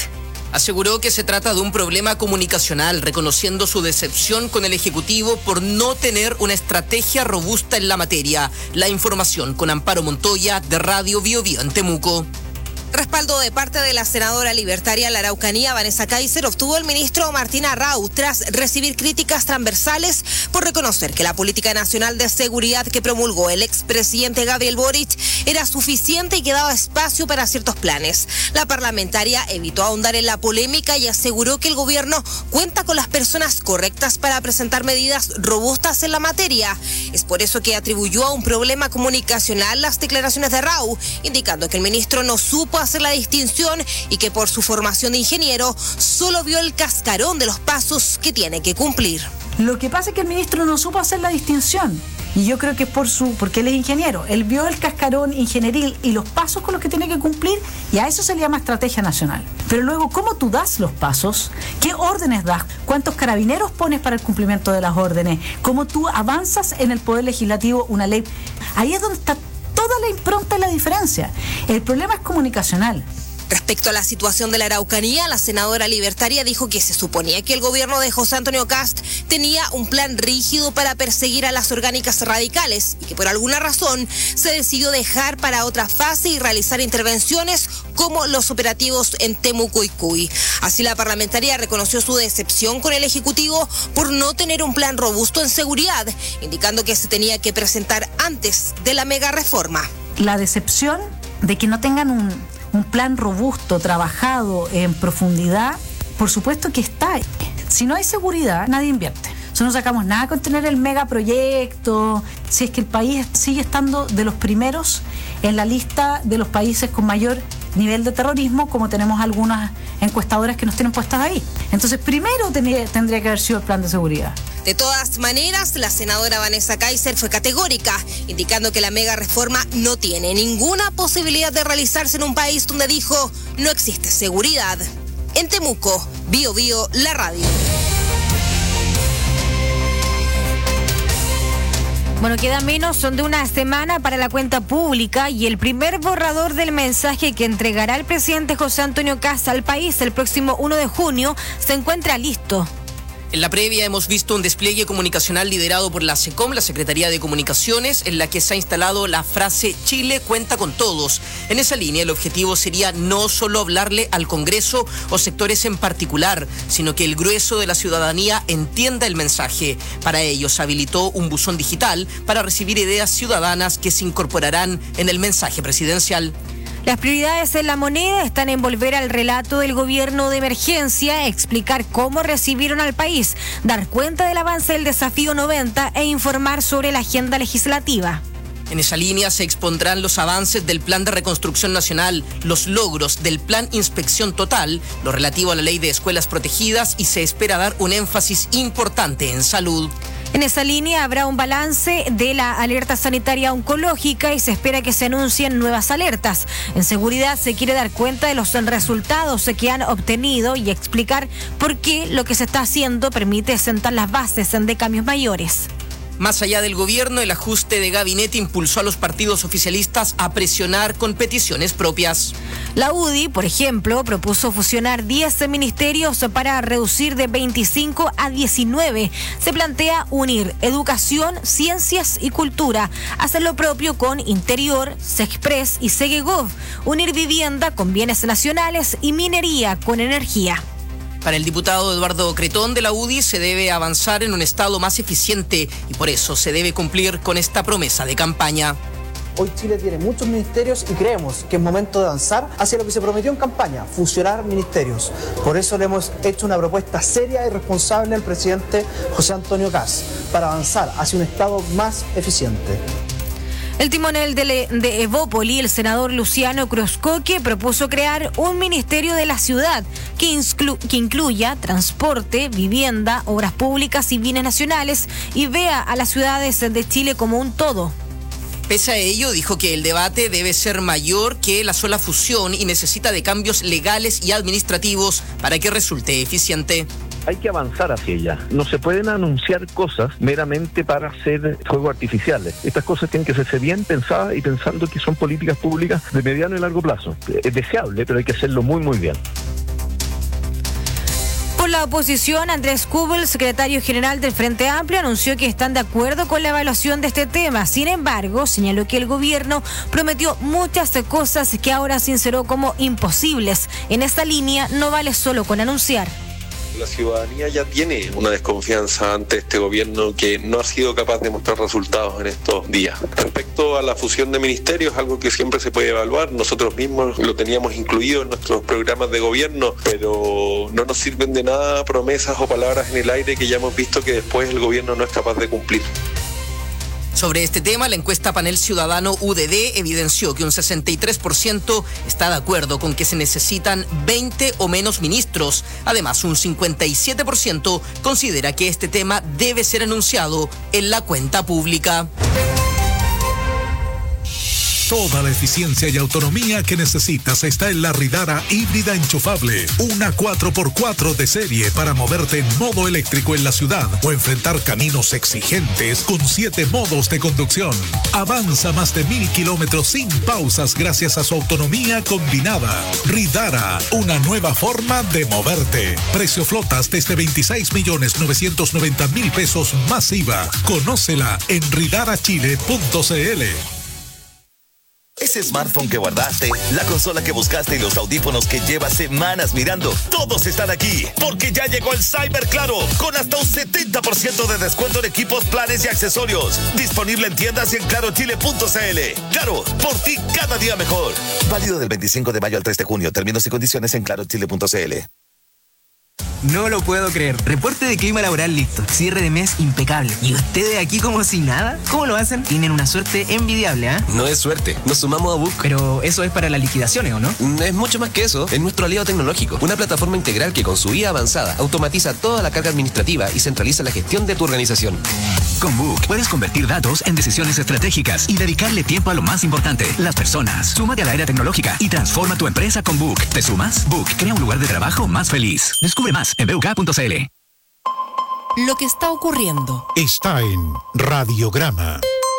Aseguró que se trata de un problema comunicacional, reconociendo su decepción con el Ejecutivo por no tener una estrategia robusta en la materia. La información con Amparo Montoya de Radio Bio Bio en Temuco. Respaldo de parte de la senadora libertaria de la Araucanía, Vanessa Kaiser, obtuvo el ministro Martín Arrau tras recibir críticas transversales por reconocer que la política nacional de seguridad que promulgó el expresidente Gabriel Boric era suficiente y que daba espacio para ciertos planes. La parlamentaria evitó ahondar en la polémica y aseguró que el gobierno cuenta con las personas correctas para presentar medidas robustas en la materia. Es por eso que atribuyó a un problema comunicacional las declaraciones de Arrau, indicando que el ministro no supo hacer la distinción y que por su formación de ingeniero solo vio el cascarón de los pasos que tiene que cumplir. Lo que pasa es que el ministro no supo hacer la distinción y yo creo que es por su, porque él es ingeniero, él vio el cascarón ingenieril y los pasos con los que tiene que cumplir y a eso se le llama estrategia nacional. Pero luego, ¿cómo tú das los pasos? ¿Qué órdenes das? ¿Cuántos carabineros pones para el cumplimiento de las órdenes? ¿Cómo tú avanzas en el Poder Legislativo una ley? Ahí es donde está toda la impronta y la diferencia. El problema es comunicacional. Respecto a la situación de la Araucanía, la senadora libertaria dijo que se suponía que el gobierno de José Antonio Kast tenía un plan rígido para perseguir a las orgánicas radicales y que por alguna razón se decidió dejar para otra fase y realizar intervenciones como los operativos en Temuco y Cuy. Así, la parlamentaria reconoció su decepción con el Ejecutivo por no tener un plan robusto en seguridad, indicando que se tenía que presentar antes de la mega reforma. La decepción de que no tengan un un plan robusto, trabajado en profundidad, por supuesto que está. Si no hay seguridad, nadie invierte. Si no sacamos nada con tener el megaproyecto, si es que el país sigue estando de los primeros en la lista de los países con mayor nivel de terrorismo, como tenemos algunas encuestadoras que nos tienen puestas ahí. Entonces, primero tendría, tendría que haber sido el plan de seguridad. De todas maneras, la senadora Vanessa Kaiser fue categórica, indicando que la mega reforma no tiene ninguna posibilidad de realizarse en un país donde dijo no existe seguridad. En Temuco, Bio Bio, la radio. Bueno, queda menos son de una semana para la cuenta pública y el primer borrador del mensaje que entregará el presidente José Antonio Kast al país el próximo uno de junio se encuentra listo. En la previa hemos visto un despliegue comunicacional liderado por la SECOM, la Secretaría de Comunicaciones, en la que se ha instalado la frase Chile cuenta con todos. En esa línea, el objetivo sería no solo hablarle al Congreso o sectores en particular, sino que el grueso de la ciudadanía entienda el mensaje. Para ello, se habilitó un buzón digital para recibir ideas ciudadanas que se incorporarán en el mensaje presidencial. Las prioridades en la moneda están en volver al relato del gobierno de emergencia, explicar cómo recibieron al país, dar cuenta del avance del desafío noventa e informar sobre la agenda legislativa. En esa línea se expondrán los avances del Plan de Reconstrucción Nacional, los logros del Plan Inspección Total, lo relativo a la Ley de Escuelas Protegidas y se espera dar un énfasis importante en salud. En esa línea habrá un balance de la alerta sanitaria oncológica y se espera que se anuncien nuevas alertas. En seguridad se quiere dar cuenta de los resultados que han obtenido y explicar por qué lo que se está haciendo permite sentar las bases de cambios mayores. Más allá del gobierno, el ajuste de gabinete impulsó a los partidos oficialistas a presionar con peticiones propias. La U D I, por ejemplo, propuso fusionar diez ministerios para reducir de veinticinco a diecinueve. Se plantea unir educación, ciencias y cultura, hacer lo propio con Interior, Sexpress y Segegov, unir vivienda con bienes nacionales y minería con energía. Para el diputado Eduardo Cretón de la U D I se debe avanzar en un Estado más eficiente y por eso se debe cumplir con esta promesa de campaña. Hoy Chile tiene muchos ministerios y creemos que es momento de avanzar hacia lo que se prometió en campaña, fusionar ministerios. Por eso le hemos hecho una propuesta seria y responsable al presidente José Antonio Kast para avanzar hacia un Estado más eficiente. El timonel de, de Evópoli, el senador Luciano Cruzcoque, propuso crear un ministerio de la ciudad que, inclu, que incluya transporte, vivienda, obras públicas y bienes nacionales y vea a las ciudades de Chile como un todo. Pese a ello, dijo que el debate debe ser mayor que la sola fusión y necesita de cambios legales y administrativos para que resulte eficiente. Hay que avanzar hacia allá. No se pueden anunciar cosas meramente para hacer fuegos artificiales. Estas cosas tienen que hacerse bien pensadas y pensando que son políticas públicas de mediano y largo plazo. Es deseable, pero hay que hacerlo muy, muy bien. la oposición, Andrés Kubel, secretario general del Frente Amplio, anunció que están de acuerdo con la evaluación de este tema. Sin embargo, señaló que el gobierno prometió muchas cosas que ahora sinceró como imposibles. En esta línea no vale solo con anunciar. La ciudadanía ya tiene una desconfianza ante este gobierno que no ha sido capaz de mostrar resultados en estos días. Respecto a la fusión de ministerios, algo que siempre se puede evaluar, nosotros mismos lo teníamos incluido en nuestros programas de gobierno, pero no nos sirven de nada promesas o palabras en el aire que ya hemos visto que después el gobierno no es capaz de cumplir. Sobre este tema, la encuesta Panel Ciudadano U D D evidenció que un sesenta y tres por ciento está de acuerdo con que se necesitan veinte o menos ministros. Además, un cincuenta y siete por ciento considera que este tema debe ser anunciado en la cuenta pública. Toda la eficiencia y autonomía que necesitas está en la Ridara híbrida enchufable. Una cuatro por cuatro de serie para moverte en modo eléctrico en la ciudad o enfrentar caminos exigentes con siete modos de conducción. Avanza más de mil kilómetros sin pausas gracias a su autonomía combinada. Ridara, una nueva forma de moverte. Precio flotas desde veintiséis millones novecientos noventa mil pesos más I V A. Conócela en ridara chile punto c l. Ese smartphone que guardaste, la consola que buscaste y los audífonos que llevas semanas mirando, todos están aquí, porque ya llegó el Cyber Claro, con hasta un setenta por ciento de descuento en equipos, planes y accesorios. Disponible en tiendas y en claro chile punto c l. Claro, por ti cada día mejor. Válido del veinticinco de mayo al tres de junio. Términos y condiciones en claro chile punto c l. No lo puedo creer. Reporte de clima laboral listo. Cierre de mes impecable. ¿Y ustedes aquí como si nada? ¿Cómo lo hacen? Tienen una suerte envidiable, ¿ah? ¿eh? No es suerte. Nos sumamos a Book. Pero eso es para las liquidaciones, ¿o no? Es mucho más que eso. Es nuestro aliado tecnológico. Una plataforma integral que con su I A avanzada automatiza toda la carga administrativa y centraliza la gestión de tu organización. Con Book puedes convertir datos en decisiones estratégicas y dedicarle tiempo a lo más importante, las personas. Súmate a la era tecnológica y transforma tu empresa con Book. ¿Te sumas? Book crea un lugar de trabajo más feliz. Descubre más en b u k punto c l. Lo que está ocurriendo está en Radiograma.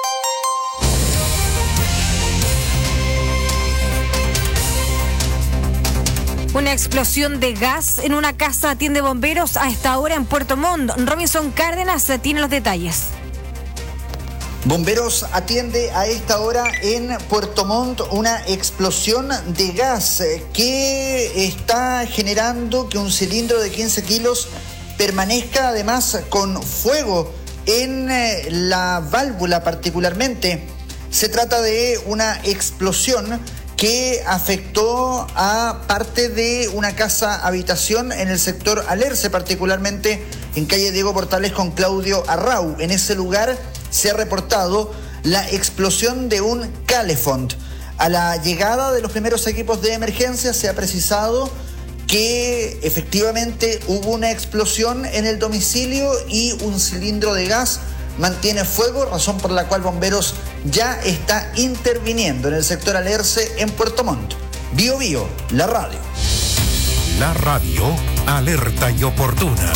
Una explosión de gas en una casa atiende bomberos a esta hora en Puerto Montt. Robinson Cárdenas tiene los detalles. Bomberos atiende a esta hora en Puerto Montt una explosión de gas que está generando que un cilindro de quince kilos permanezca además con fuego en la válvula particularmente. Se trata de una explosión que afectó a parte de una casa habitación en el sector Alerce, particularmente en calle Diego Portales con Claudio Arrau. En ese lugar se ha reportado la explosión de un Calefont. A la llegada de los primeros equipos de emergencia se ha precisado que efectivamente hubo una explosión en el domicilio y un cilindro de gas mantiene fuego, razón por la cual Bomberos ya está interviniendo en el sector Alerce en Puerto Montt. Bio Bio, la radio. La radio, alerta y oportuna.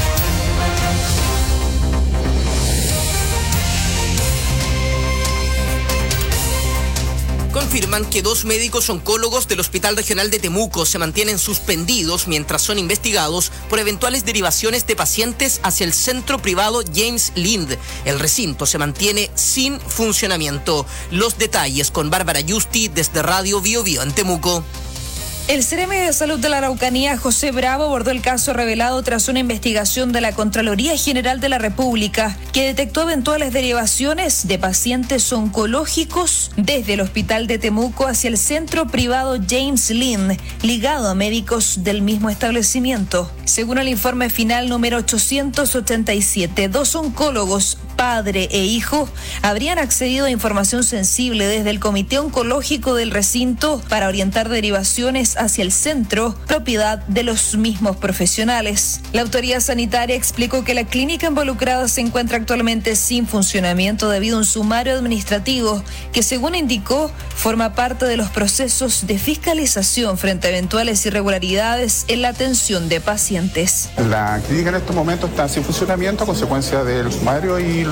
Confirman que dos médicos oncólogos del Hospital Regional de Temuco se mantienen suspendidos mientras son investigados por eventuales derivaciones de pacientes hacia el centro privado James Lind. El recinto se mantiene sin funcionamiento. Los detalles con Bárbara Yusti desde Radio Bio Bio en Temuco. El Ceremi de Salud de la Araucanía, José Bravo, abordó el caso revelado tras una investigación de la Contraloría General de la República que detectó eventuales derivaciones de pacientes oncológicos desde el Hospital de Temuco hacia el centro privado James Lind, ligado a médicos del mismo establecimiento. Según el informe final número ochocientos ochenta y siete, dos oncólogos, padre e hijo, habrían accedido a información sensible desde el Comité Oncológico del recinto para orientar derivaciones hacia el centro, propiedad de los mismos profesionales. La autoridad sanitaria explicó que la clínica involucrada se encuentra actualmente sin funcionamiento debido a un sumario administrativo que, según indicó, forma parte de los procesos de fiscalización frente a eventuales irregularidades en la atención de pacientes. La clínica en estos momentos está sin funcionamiento a consecuencia del sumario y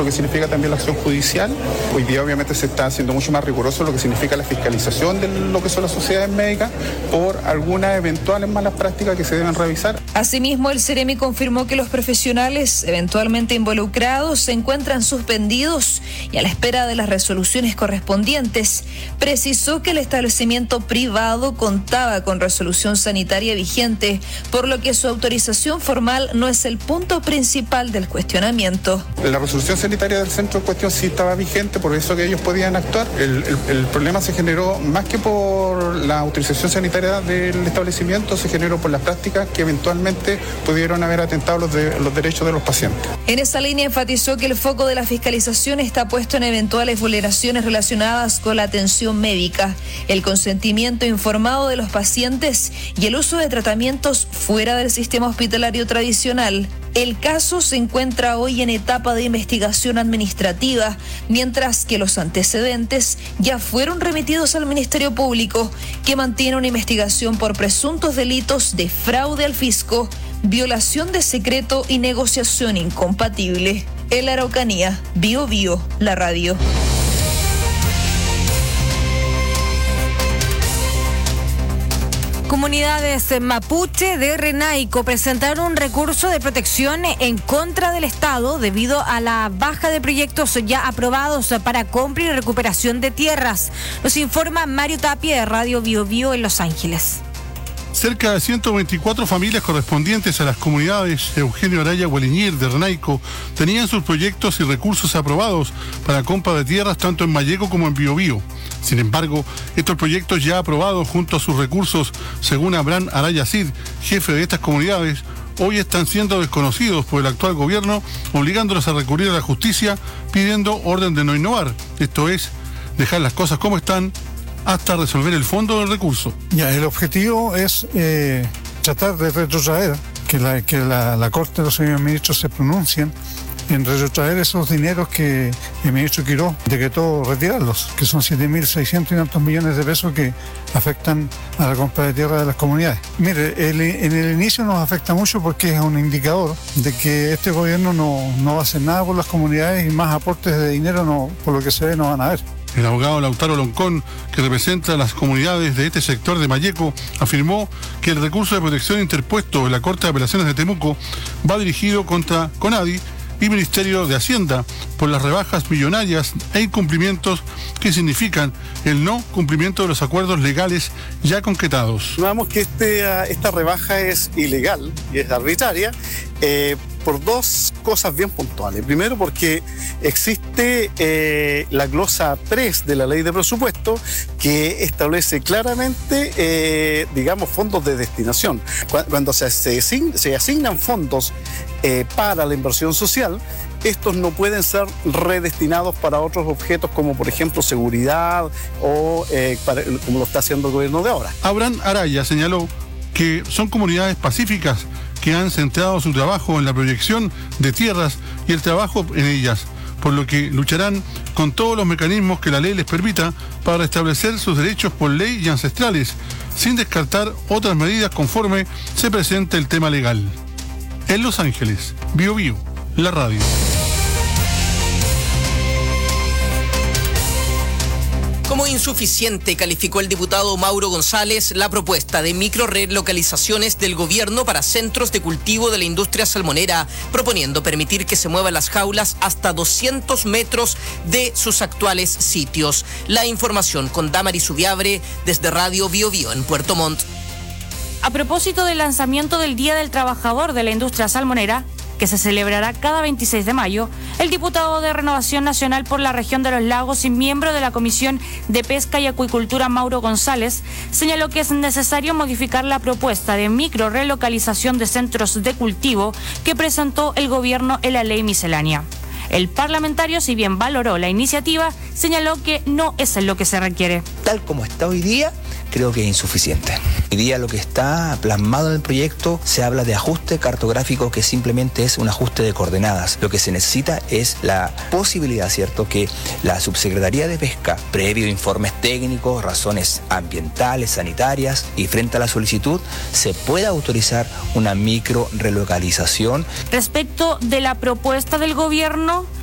lo que significa también la acción judicial. Hoy día obviamente se está haciendo mucho más riguroso lo que significa la fiscalización de lo que son las sociedades médicas por algunas eventuales malas prácticas que se deben revisar. Asimismo, el Ceremi confirmó que los profesionales eventualmente involucrados se encuentran suspendidos y a la espera de las resoluciones correspondientes. Precisó que el establecimiento privado contaba con resolución sanitaria vigente, por lo que su autorización formal no es el punto principal del cuestionamiento. La resolución sanitaria del centro en cuestión sí estaba vigente, por eso que ellos podían actuar. El, el, el problema se generó más que por la autorización sanitaria del establecimiento, se generó por las prácticas que eventualmente pudieron haber atentado los, de, los derechos de los pacientes. En esa línea enfatizó que el foco de la fiscalización está puesto en eventuales vulneraciones relacionadas con la atención médica, el consentimiento informado de los pacientes y el uso de tratamientos fuera del sistema hospitalario tradicional. El caso se encuentra hoy en etapa de investigación administrativa, mientras que los antecedentes ya fueron remitidos al Ministerio Público, que mantiene una investigación por presuntos delitos de fraude al fisco, violación de secreto y negociación incompatible. En la Araucanía, Bio Bio, la radio. Comunidades mapuche de Renaico presentaron un recurso de protección en contra del Estado debido a la baja de proyectos ya aprobados para compra y recuperación de tierras. Nos informa Mario Tapia de Radio Bio Bio en Los Ángeles. Cerca de ciento veinticuatro familias correspondientes a las comunidades Eugenio Araya Gualiñir de Renaico tenían sus proyectos y recursos aprobados para compra de tierras tanto en Malleco como en Biobío. Sin embargo, estos proyectos ya aprobados junto a sus recursos, según Abraham Araya Cid, jefe de estas comunidades, hoy están siendo desconocidos por el actual gobierno, obligándolos a recurrir a la justicia pidiendo orden de no innovar, esto es, dejar las cosas como están hasta resolver el fondo del recurso. Ya, el objetivo es eh, tratar de retrotraer, que la, que la, la Corte de los señores ministros se pronuncien en retrotraer esos dineros que el ministro Quirós decretó retirarlos, que son siete mil seiscientos y tantos millones de pesos que afectan a la compra de tierra de las comunidades. Mire, el, en el inicio nos afecta mucho porque es un indicador de que este gobierno no, no va a hacer nada por las comunidades y más aportes de dinero, no, por lo que se ve, no van a haber. El abogado Lautaro Loncón, que representa a las comunidades de este sector de Malleco, afirmó que el recurso de protección interpuesto en la Corte de Apelaciones de Temuco va dirigido contra CONADI y Ministerio de Hacienda por las rebajas millonarias e incumplimientos que significan el no cumplimiento de los acuerdos legales ya concretados. Vemos que este, esta rebaja es ilegal y es arbitraria eh, por dos cosas bien puntuales. Primero, porque existe eh, la glosa tres de la ley de presupuesto que establece claramente, eh, digamos, fondos de destinación. Cuando se, se, asign, se asignan fondos eh, para la inversión social, estos no pueden ser redestinados para otros objetos como, por ejemplo, seguridad o eh, para, como lo está haciendo el gobierno de ahora. Abraham Araya señaló que son comunidades pacíficas que han centrado su trabajo en la proyección de tierras y el trabajo en ellas, por lo que lucharán con todos los mecanismos que la ley les permita para restablecer sus derechos por ley y ancestrales, sin descartar otras medidas conforme se presente el tema legal. En Los Ángeles, Bio Bio, la radio. Como insuficiente calificó el diputado Mauro González la propuesta de microrelocalizaciones del gobierno para centros de cultivo de la industria salmonera, proponiendo permitir que se muevan las jaulas hasta doscientos metros de sus actuales sitios. La información con Damaris Ubiabre desde Radio Bio Bio en Puerto Montt. A propósito del lanzamiento del Día del Trabajador de la Industria Salmonera, que se celebrará cada veintiséis de mayo, el diputado de Renovación Nacional por la región de los lagos y miembro de la Comisión de Pesca y Acuicultura, Mauro González, señaló que es necesario modificar la propuesta de micro relocalización de centros de cultivo que presentó el gobierno en la ley miscelánea. El parlamentario, si bien valoró la iniciativa, señaló que no es lo que se requiere. Tal como está hoy día, creo que es insuficiente. Hoy día lo que está plasmado en el proyecto se habla de ajuste cartográfico, que simplemente es un ajuste de coordenadas. Lo que se necesita es la posibilidad, ¿cierto?, que la Subsecretaría de Pesca, previo informes técnicos, razones ambientales, sanitarias y frente a la solicitud, se pueda autorizar una micro relocalización. Respecto de la propuesta del gobierno,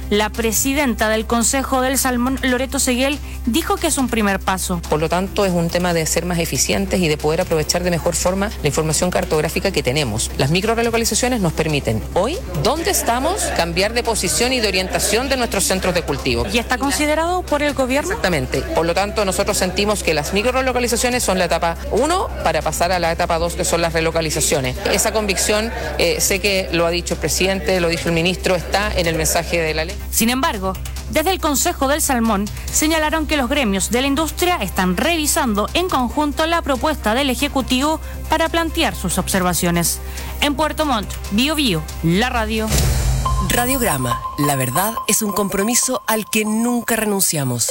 La presidenta del Consejo del Salmón, Loreto Seguel, dijo que es un primer paso. Por lo tanto, es un tema de ser más eficientes y de poder aprovechar de mejor forma la información cartográfica que tenemos. Las microrelocalizaciones nos permiten hoy, ¿dónde estamos?, cambiar de posición y de orientación de nuestros centros de cultivo. ¿Y está considerado por el gobierno? Exactamente. Por lo tanto, nosotros sentimos que las microrelocalizaciones son la etapa uno para pasar a la etapa dos, que son las relocalizaciones. Esa convicción, eh, sé que lo ha dicho el presidente, lo dijo el ministro, está en el mensaje de la ley. Sin embargo, desde el Consejo del Salmón señalaron que los gremios de la industria están revisando en conjunto la propuesta del Ejecutivo para plantear sus observaciones. En Puerto Montt, Bio Bio, la radio. Radiograma, la verdad es un compromiso al que nunca renunciamos.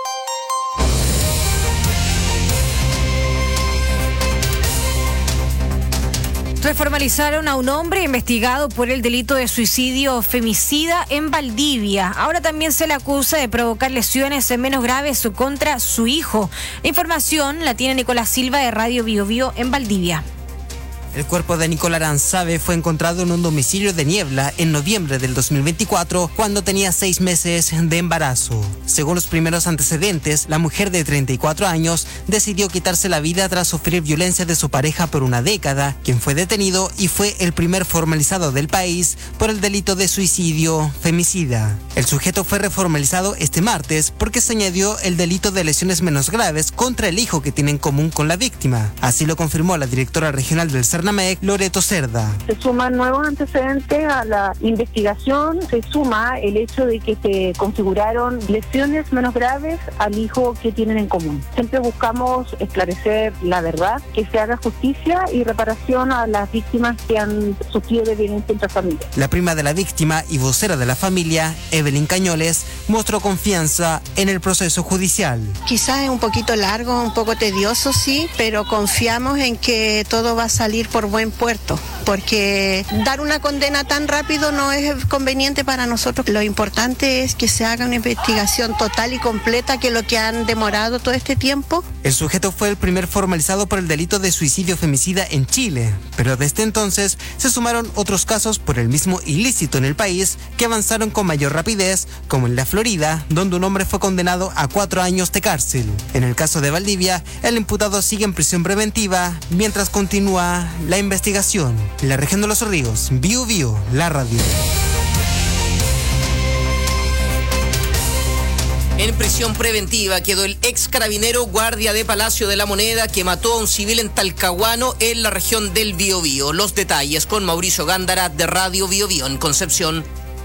Reformalizaron a un hombre investigado por el delito de suicidio femicida en Valdivia. Ahora también se le acusa de provocar lesiones menos graves contra su hijo. La información la tiene Nicolás Silva de Radio Bio Bio en Valdivia. El cuerpo de Nicolás Aranzabe fue encontrado en un domicilio de Niebla en noviembre del dos mil veinticuatro, cuando tenía seis meses de embarazo. Según los primeros antecedentes, la mujer de treinta y cuatro años decidió quitarse la vida tras sufrir violencia de su pareja por una década, quien fue detenido y fue el primer formalizado del país por el delito de suicidio femicida. El sujeto fue reformalizado este martes porque se añadió el delito de lesiones menos graves contra el hijo que tiene en común con la víctima. Así lo confirmó la directora regional del Cernamec, Loreto Cerda. Se suman nuevos antecedentes a la investigación, se suma el hecho de que se configuraron lesiones menos graves al hijo que tienen en común. Siempre buscamos esclarecer la verdad, que se haga justicia y reparación a las víctimas que han sufrido de violencia intrafamiliar. La prima de la víctima y vocera de la familia, Evelyn Cañoles, mostró confianza en el proceso judicial. Quizás es un poquito largo, un poco tedioso, sí, pero confiamos en que todo va a salir por buen puerto, porque dar una condena tan rápido no es conveniente para nosotros. Lo importante es que se haga una investigación total y completa, que es lo que han demorado todo este tiempo. El sujeto fue el primer formalizado por el delito de suicidio femicida en Chile, pero desde entonces se sumaron otros casos por el mismo ilícito en el país que avanzaron con mayor rapidez, como en la Florida, donde un hombre fue condenado a cuatro años de cárcel. En el caso de Valdivia, el imputado sigue en prisión preventiva mientras continúa la investigación. En la región de Los Ríos, Bio Bio, la radio. En prisión preventiva quedó el ex carabinero guardia de Palacio de la Moneda que mató a un civil en Talcahuano, en la región del Biobío. Los detalles con Mauricio Gándara de Radio Bio Bio en Concepción.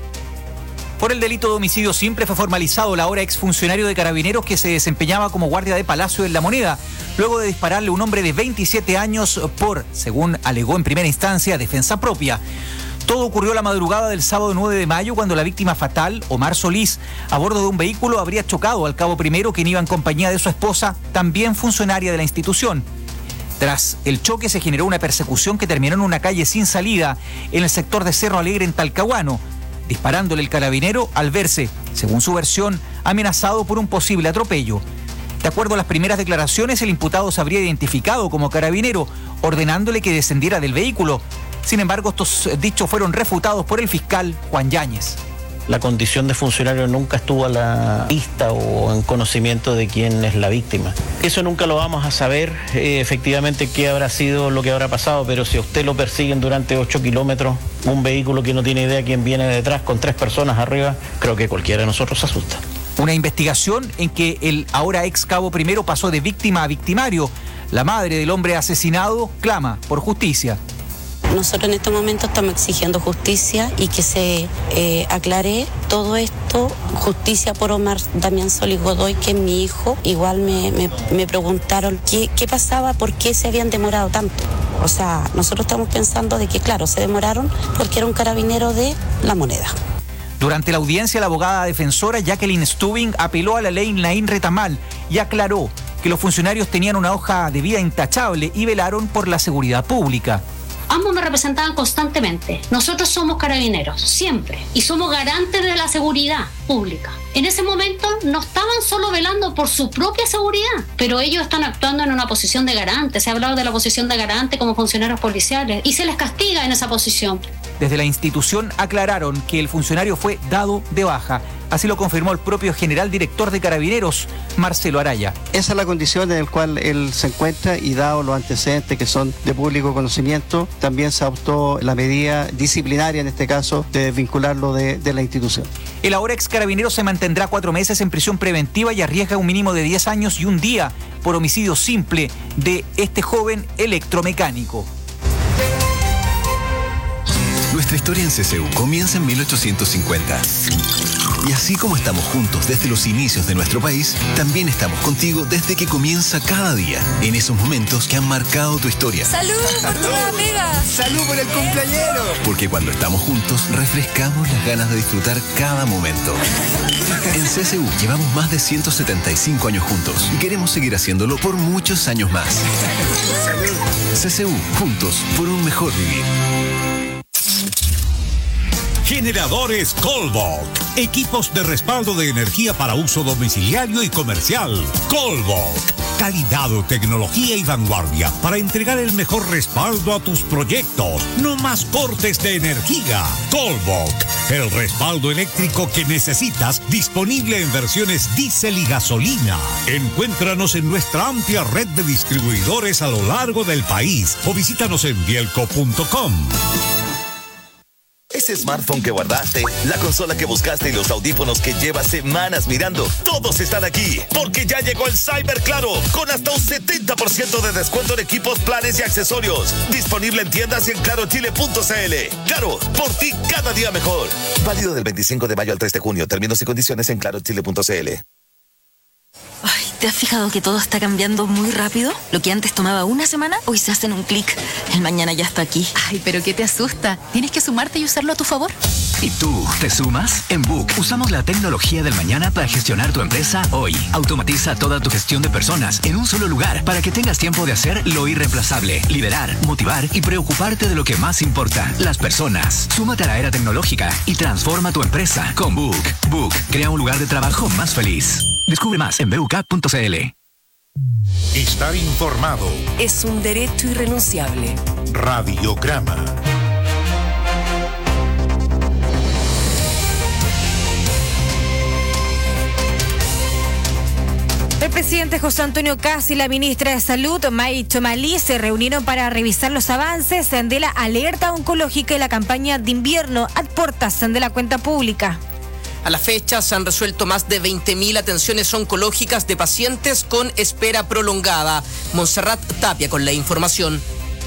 Por el delito de homicidio simple fue formalizado el ahora exfuncionario de Carabineros que se desempeñaba como guardia de Palacio de la Moneda, luego de dispararle a un hombre de veintisiete años por, según alegó en primera instancia, defensa propia. Todo ocurrió la madrugada del sábado nueve de mayo, cuando la víctima fatal, Omar Solís, a bordo de un vehículo habría chocado al cabo primero, quien iba en compañía de su esposa, también funcionaria de la institución. Tras el choque se generó una persecución que terminó en una calle sin salida en el sector de Cerro Alegre en Talcahuano, disparándole el carabinero al verse, según su versión, amenazado por un posible atropello. De acuerdo a las primeras declaraciones, el imputado se habría identificado como carabinero, ordenándole que descendiera del vehículo. Sin embargo, estos dichos fueron refutados por el fiscal Juan Yáñez. La condición de funcionario nunca estuvo a la vista o en conocimiento de quién es la víctima. Eso nunca lo vamos a saber, eh, efectivamente, qué habrá sido lo que habrá pasado, pero si a usted lo persiguen durante ocho kilómetros, un vehículo que no tiene idea quién viene detrás con tres personas arriba, creo que cualquiera de nosotros se asusta. Una investigación en que el ahora ex cabo primero pasó de víctima a victimario. La madre del hombre asesinado clama por justicia. Nosotros en este momento estamos exigiendo justicia y que se eh, aclare todo esto, justicia por Omar Damián Solís Godoy, que es mi hijo. Igual me, me, me preguntaron qué, qué pasaba, por qué se habían demorado tanto. O sea, nosotros estamos pensando de que, claro, se demoraron porque era un carabinero de La Moneda. Durante la audiencia, la abogada defensora Jacqueline Stubing apeló a la ley Naín Retamal y aclaró que los funcionarios tenían una hoja de vida intachable y velaron por la seguridad pública. Ambos me representaban constantemente. Nosotros somos carabineros, siempre, y somos garantes de la seguridad pública. En ese momento no estaban solo velando por su propia seguridad, pero ellos están actuando en una posición de garante. Se ha hablado de la posición de garante como funcionarios policiales y se les castiga en esa posición. Desde la institución aclararon que el funcionario fue dado de baja. Así lo confirmó el propio general director de Carabineros, Marcelo Araya. Esa es la condición en la cual él se encuentra y dado los antecedentes que son de público conocimiento, también se adoptó la medida disciplinaria, en este caso, de vincularlo de, de la institución. El ahora ex carabinero se mantendrá cuatro meses en prisión preventiva y arriesga un mínimo de diez años y un día por homicidio simple de este joven electromecánico. Nuestra historia en C C U comienza en mil ochocientos cincuenta. Y así como estamos juntos desde los inicios de nuestro país, también estamos contigo desde que comienza cada día, en esos momentos que han marcado tu historia. ¡Salud por tu nueva amiga! ¡Salud por el cumpleañero! Porque cuando estamos juntos, refrescamos las ganas de disfrutar cada momento. En C C U llevamos más de ciento setenta y cinco años juntos y queremos seguir haciéndolo por muchos años más. C C U, juntos por un mejor vivir. Generadores Colbok. Equipos de respaldo de energía para uso domiciliario y comercial. Colbok. Calidad, tecnología y vanguardia para entregar el mejor respaldo a tus proyectos. No más cortes de energía. Colbok. El respaldo eléctrico que necesitas, disponible en versiones diésel y gasolina. Encuéntranos en nuestra amplia red de distribuidores a lo largo del país o visítanos en bielco punto com. Ese smartphone que guardaste, la consola que buscaste y los audífonos que llevas semanas mirando, todos están aquí, porque ya llegó el Cyber Claro, con hasta un setenta por ciento de descuento en equipos, planes y accesorios. Disponible en tiendas y en claro chile punto c l. Claro, por ti cada día mejor. Válido del veinticinco de mayo al tres de junio. Términos y condiciones en claro chile punto c l. Ay, ¿te has fijado que todo está cambiando muy rápido? Lo que antes tomaba una semana, hoy se hace en un clic. El mañana ya está aquí. Ay, pero ¿qué te asusta? Tienes que sumarte y usarlo a tu favor. ¿Y tú, te sumas? En Book usamos la tecnología del mañana para gestionar tu empresa hoy. Automatiza toda tu gestión de personas en un solo lugar para que tengas tiempo de hacer lo irreemplazable, liderar, motivar y preocuparte de lo que más importa, las personas. Súmate a la era tecnológica y transforma tu empresa con Book. Book crea un lugar de trabajo más feliz. Descubre más en b u k punto c l. Estar informado es un derecho irrenunciable. Radiograma. El presidente José Antonio Kast y la ministra de Salud, May Chomalí, se reunieron para revisar los avances de la alerta oncológica y la campaña de invierno a puertas de la cuenta pública. A la fecha se han resuelto más de veinte mil atenciones oncológicas de pacientes con espera prolongada. Montserrat Tapia con la información.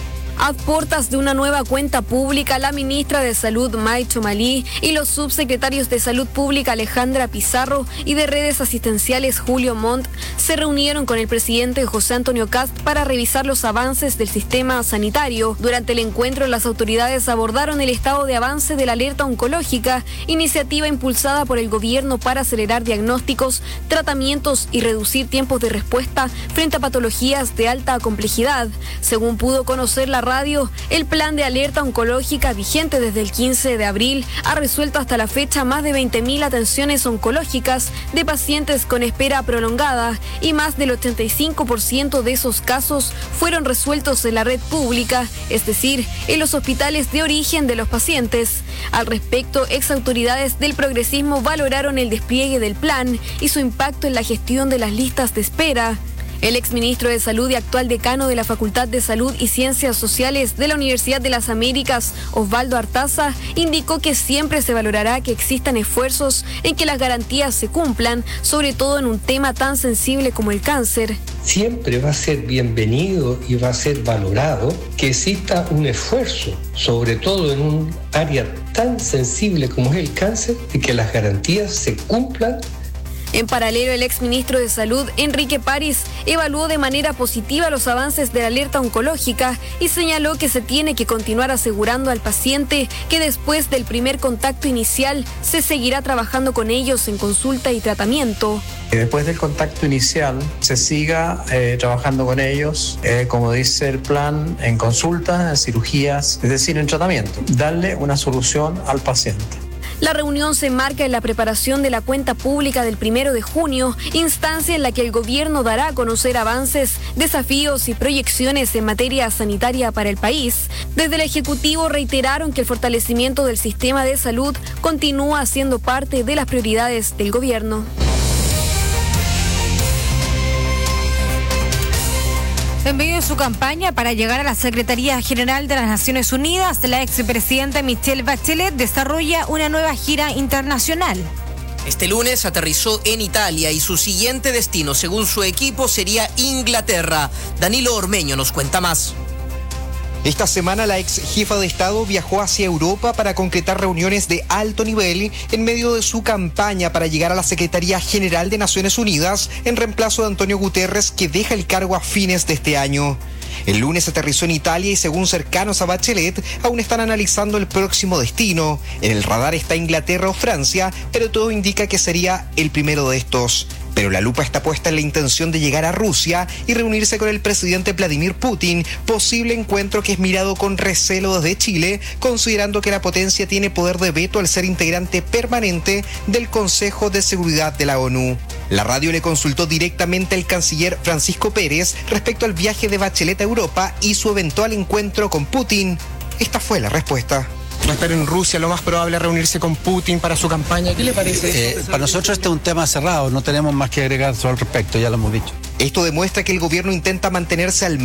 A puertas de una nueva cuenta pública, la ministra de Salud, May Chomalí, y los subsecretarios de Salud Pública, Alejandra Pizarro, y de Redes Asistenciales, Julio Montt, se reunieron con el presidente José Antonio Kast para revisar los avances del sistema sanitario. Durante el encuentro, las autoridades abordaron el estado de avance de la alerta oncológica, iniciativa impulsada por el gobierno para acelerar diagnósticos, tratamientos y reducir tiempos de respuesta frente a patologías de alta complejidad. Según pudo conocer la radio, el plan de alerta oncológica vigente desde el quince de abril ha resuelto hasta la fecha más de veinte mil atenciones oncológicas de pacientes con espera prolongada y más del ochenta y cinco por ciento de esos casos fueron resueltos en la red pública, es decir, en los hospitales de origen de los pacientes. Al respecto, ex autoridades del progresismo valoraron el despliegue del plan y su impacto en la gestión de las listas de espera. El exministro de Salud y actual decano de la Facultad de Salud y Ciencias Sociales de la Universidad de las Américas, Osvaldo Artaza, indicó que siempre se valorará que existan esfuerzos en que las garantías se cumplan, sobre todo en un tema tan sensible como el cáncer. Siempre va a ser bienvenido y va a ser valorado que exista un esfuerzo, sobre todo en un área tan sensible como es el cáncer, y que las garantías se cumplan. En paralelo, el exministro de Salud, Enrique París, evaluó de manera positiva los avances de la alerta oncológica y señaló que se tiene que continuar asegurando al paciente que después del primer contacto inicial se seguirá trabajando con ellos en consulta y tratamiento. Después del contacto inicial se siga eh, trabajando con ellos, eh, como dice el plan, en consulta, en cirugías, es decir, en tratamiento. Darle una solución al paciente. La reunión se marca en la preparación de la cuenta pública del primero de junio, instancia en la que el gobierno dará a conocer avances, desafíos y proyecciones en materia sanitaria para el país. Desde el Ejecutivo reiteraron que el fortalecimiento del sistema de salud continúa siendo parte de las prioridades del gobierno. En medio de su campaña para llegar a la Secretaría General de las Naciones Unidas, la expresidenta Michelle Bachelet desarrolla una nueva gira internacional. Este lunes aterrizó en Italia y su siguiente destino, según su equipo, sería Inglaterra. Danilo Ormeño nos cuenta más. Esta semana la ex jefa de Estado viajó hacia Europa para concretar reuniones de alto nivel en medio de su campaña para llegar a la Secretaría General de Naciones Unidas en reemplazo de Antonio Guterres, que deja el cargo a fines de este año. El lunes aterrizó en Italia y, según cercanos a Bachelet, aún están analizando el próximo destino. En el radar está Inglaterra o Francia, pero todo indica que sería el primero de estos. Pero la lupa está puesta en la intención de llegar a Rusia y reunirse con el presidente Vladimir Putin, posible encuentro que es mirado con recelo desde Chile, considerando que la potencia tiene poder de veto al ser integrante permanente del Consejo de Seguridad de la ONU. La radio le consultó directamente al canciller Francisco Pérez respecto al viaje de Bachelet a Europa y su eventual encuentro con Putin. Esta fue la respuesta. Va a estar en Rusia, lo más probable es reunirse con Putin para su campaña. ¿Qué le parece? Eh, para nosotros este es un tema cerrado, no tenemos más que agregar al respecto, ya lo hemos dicho. Esto demuestra que el gobierno intenta mantenerse al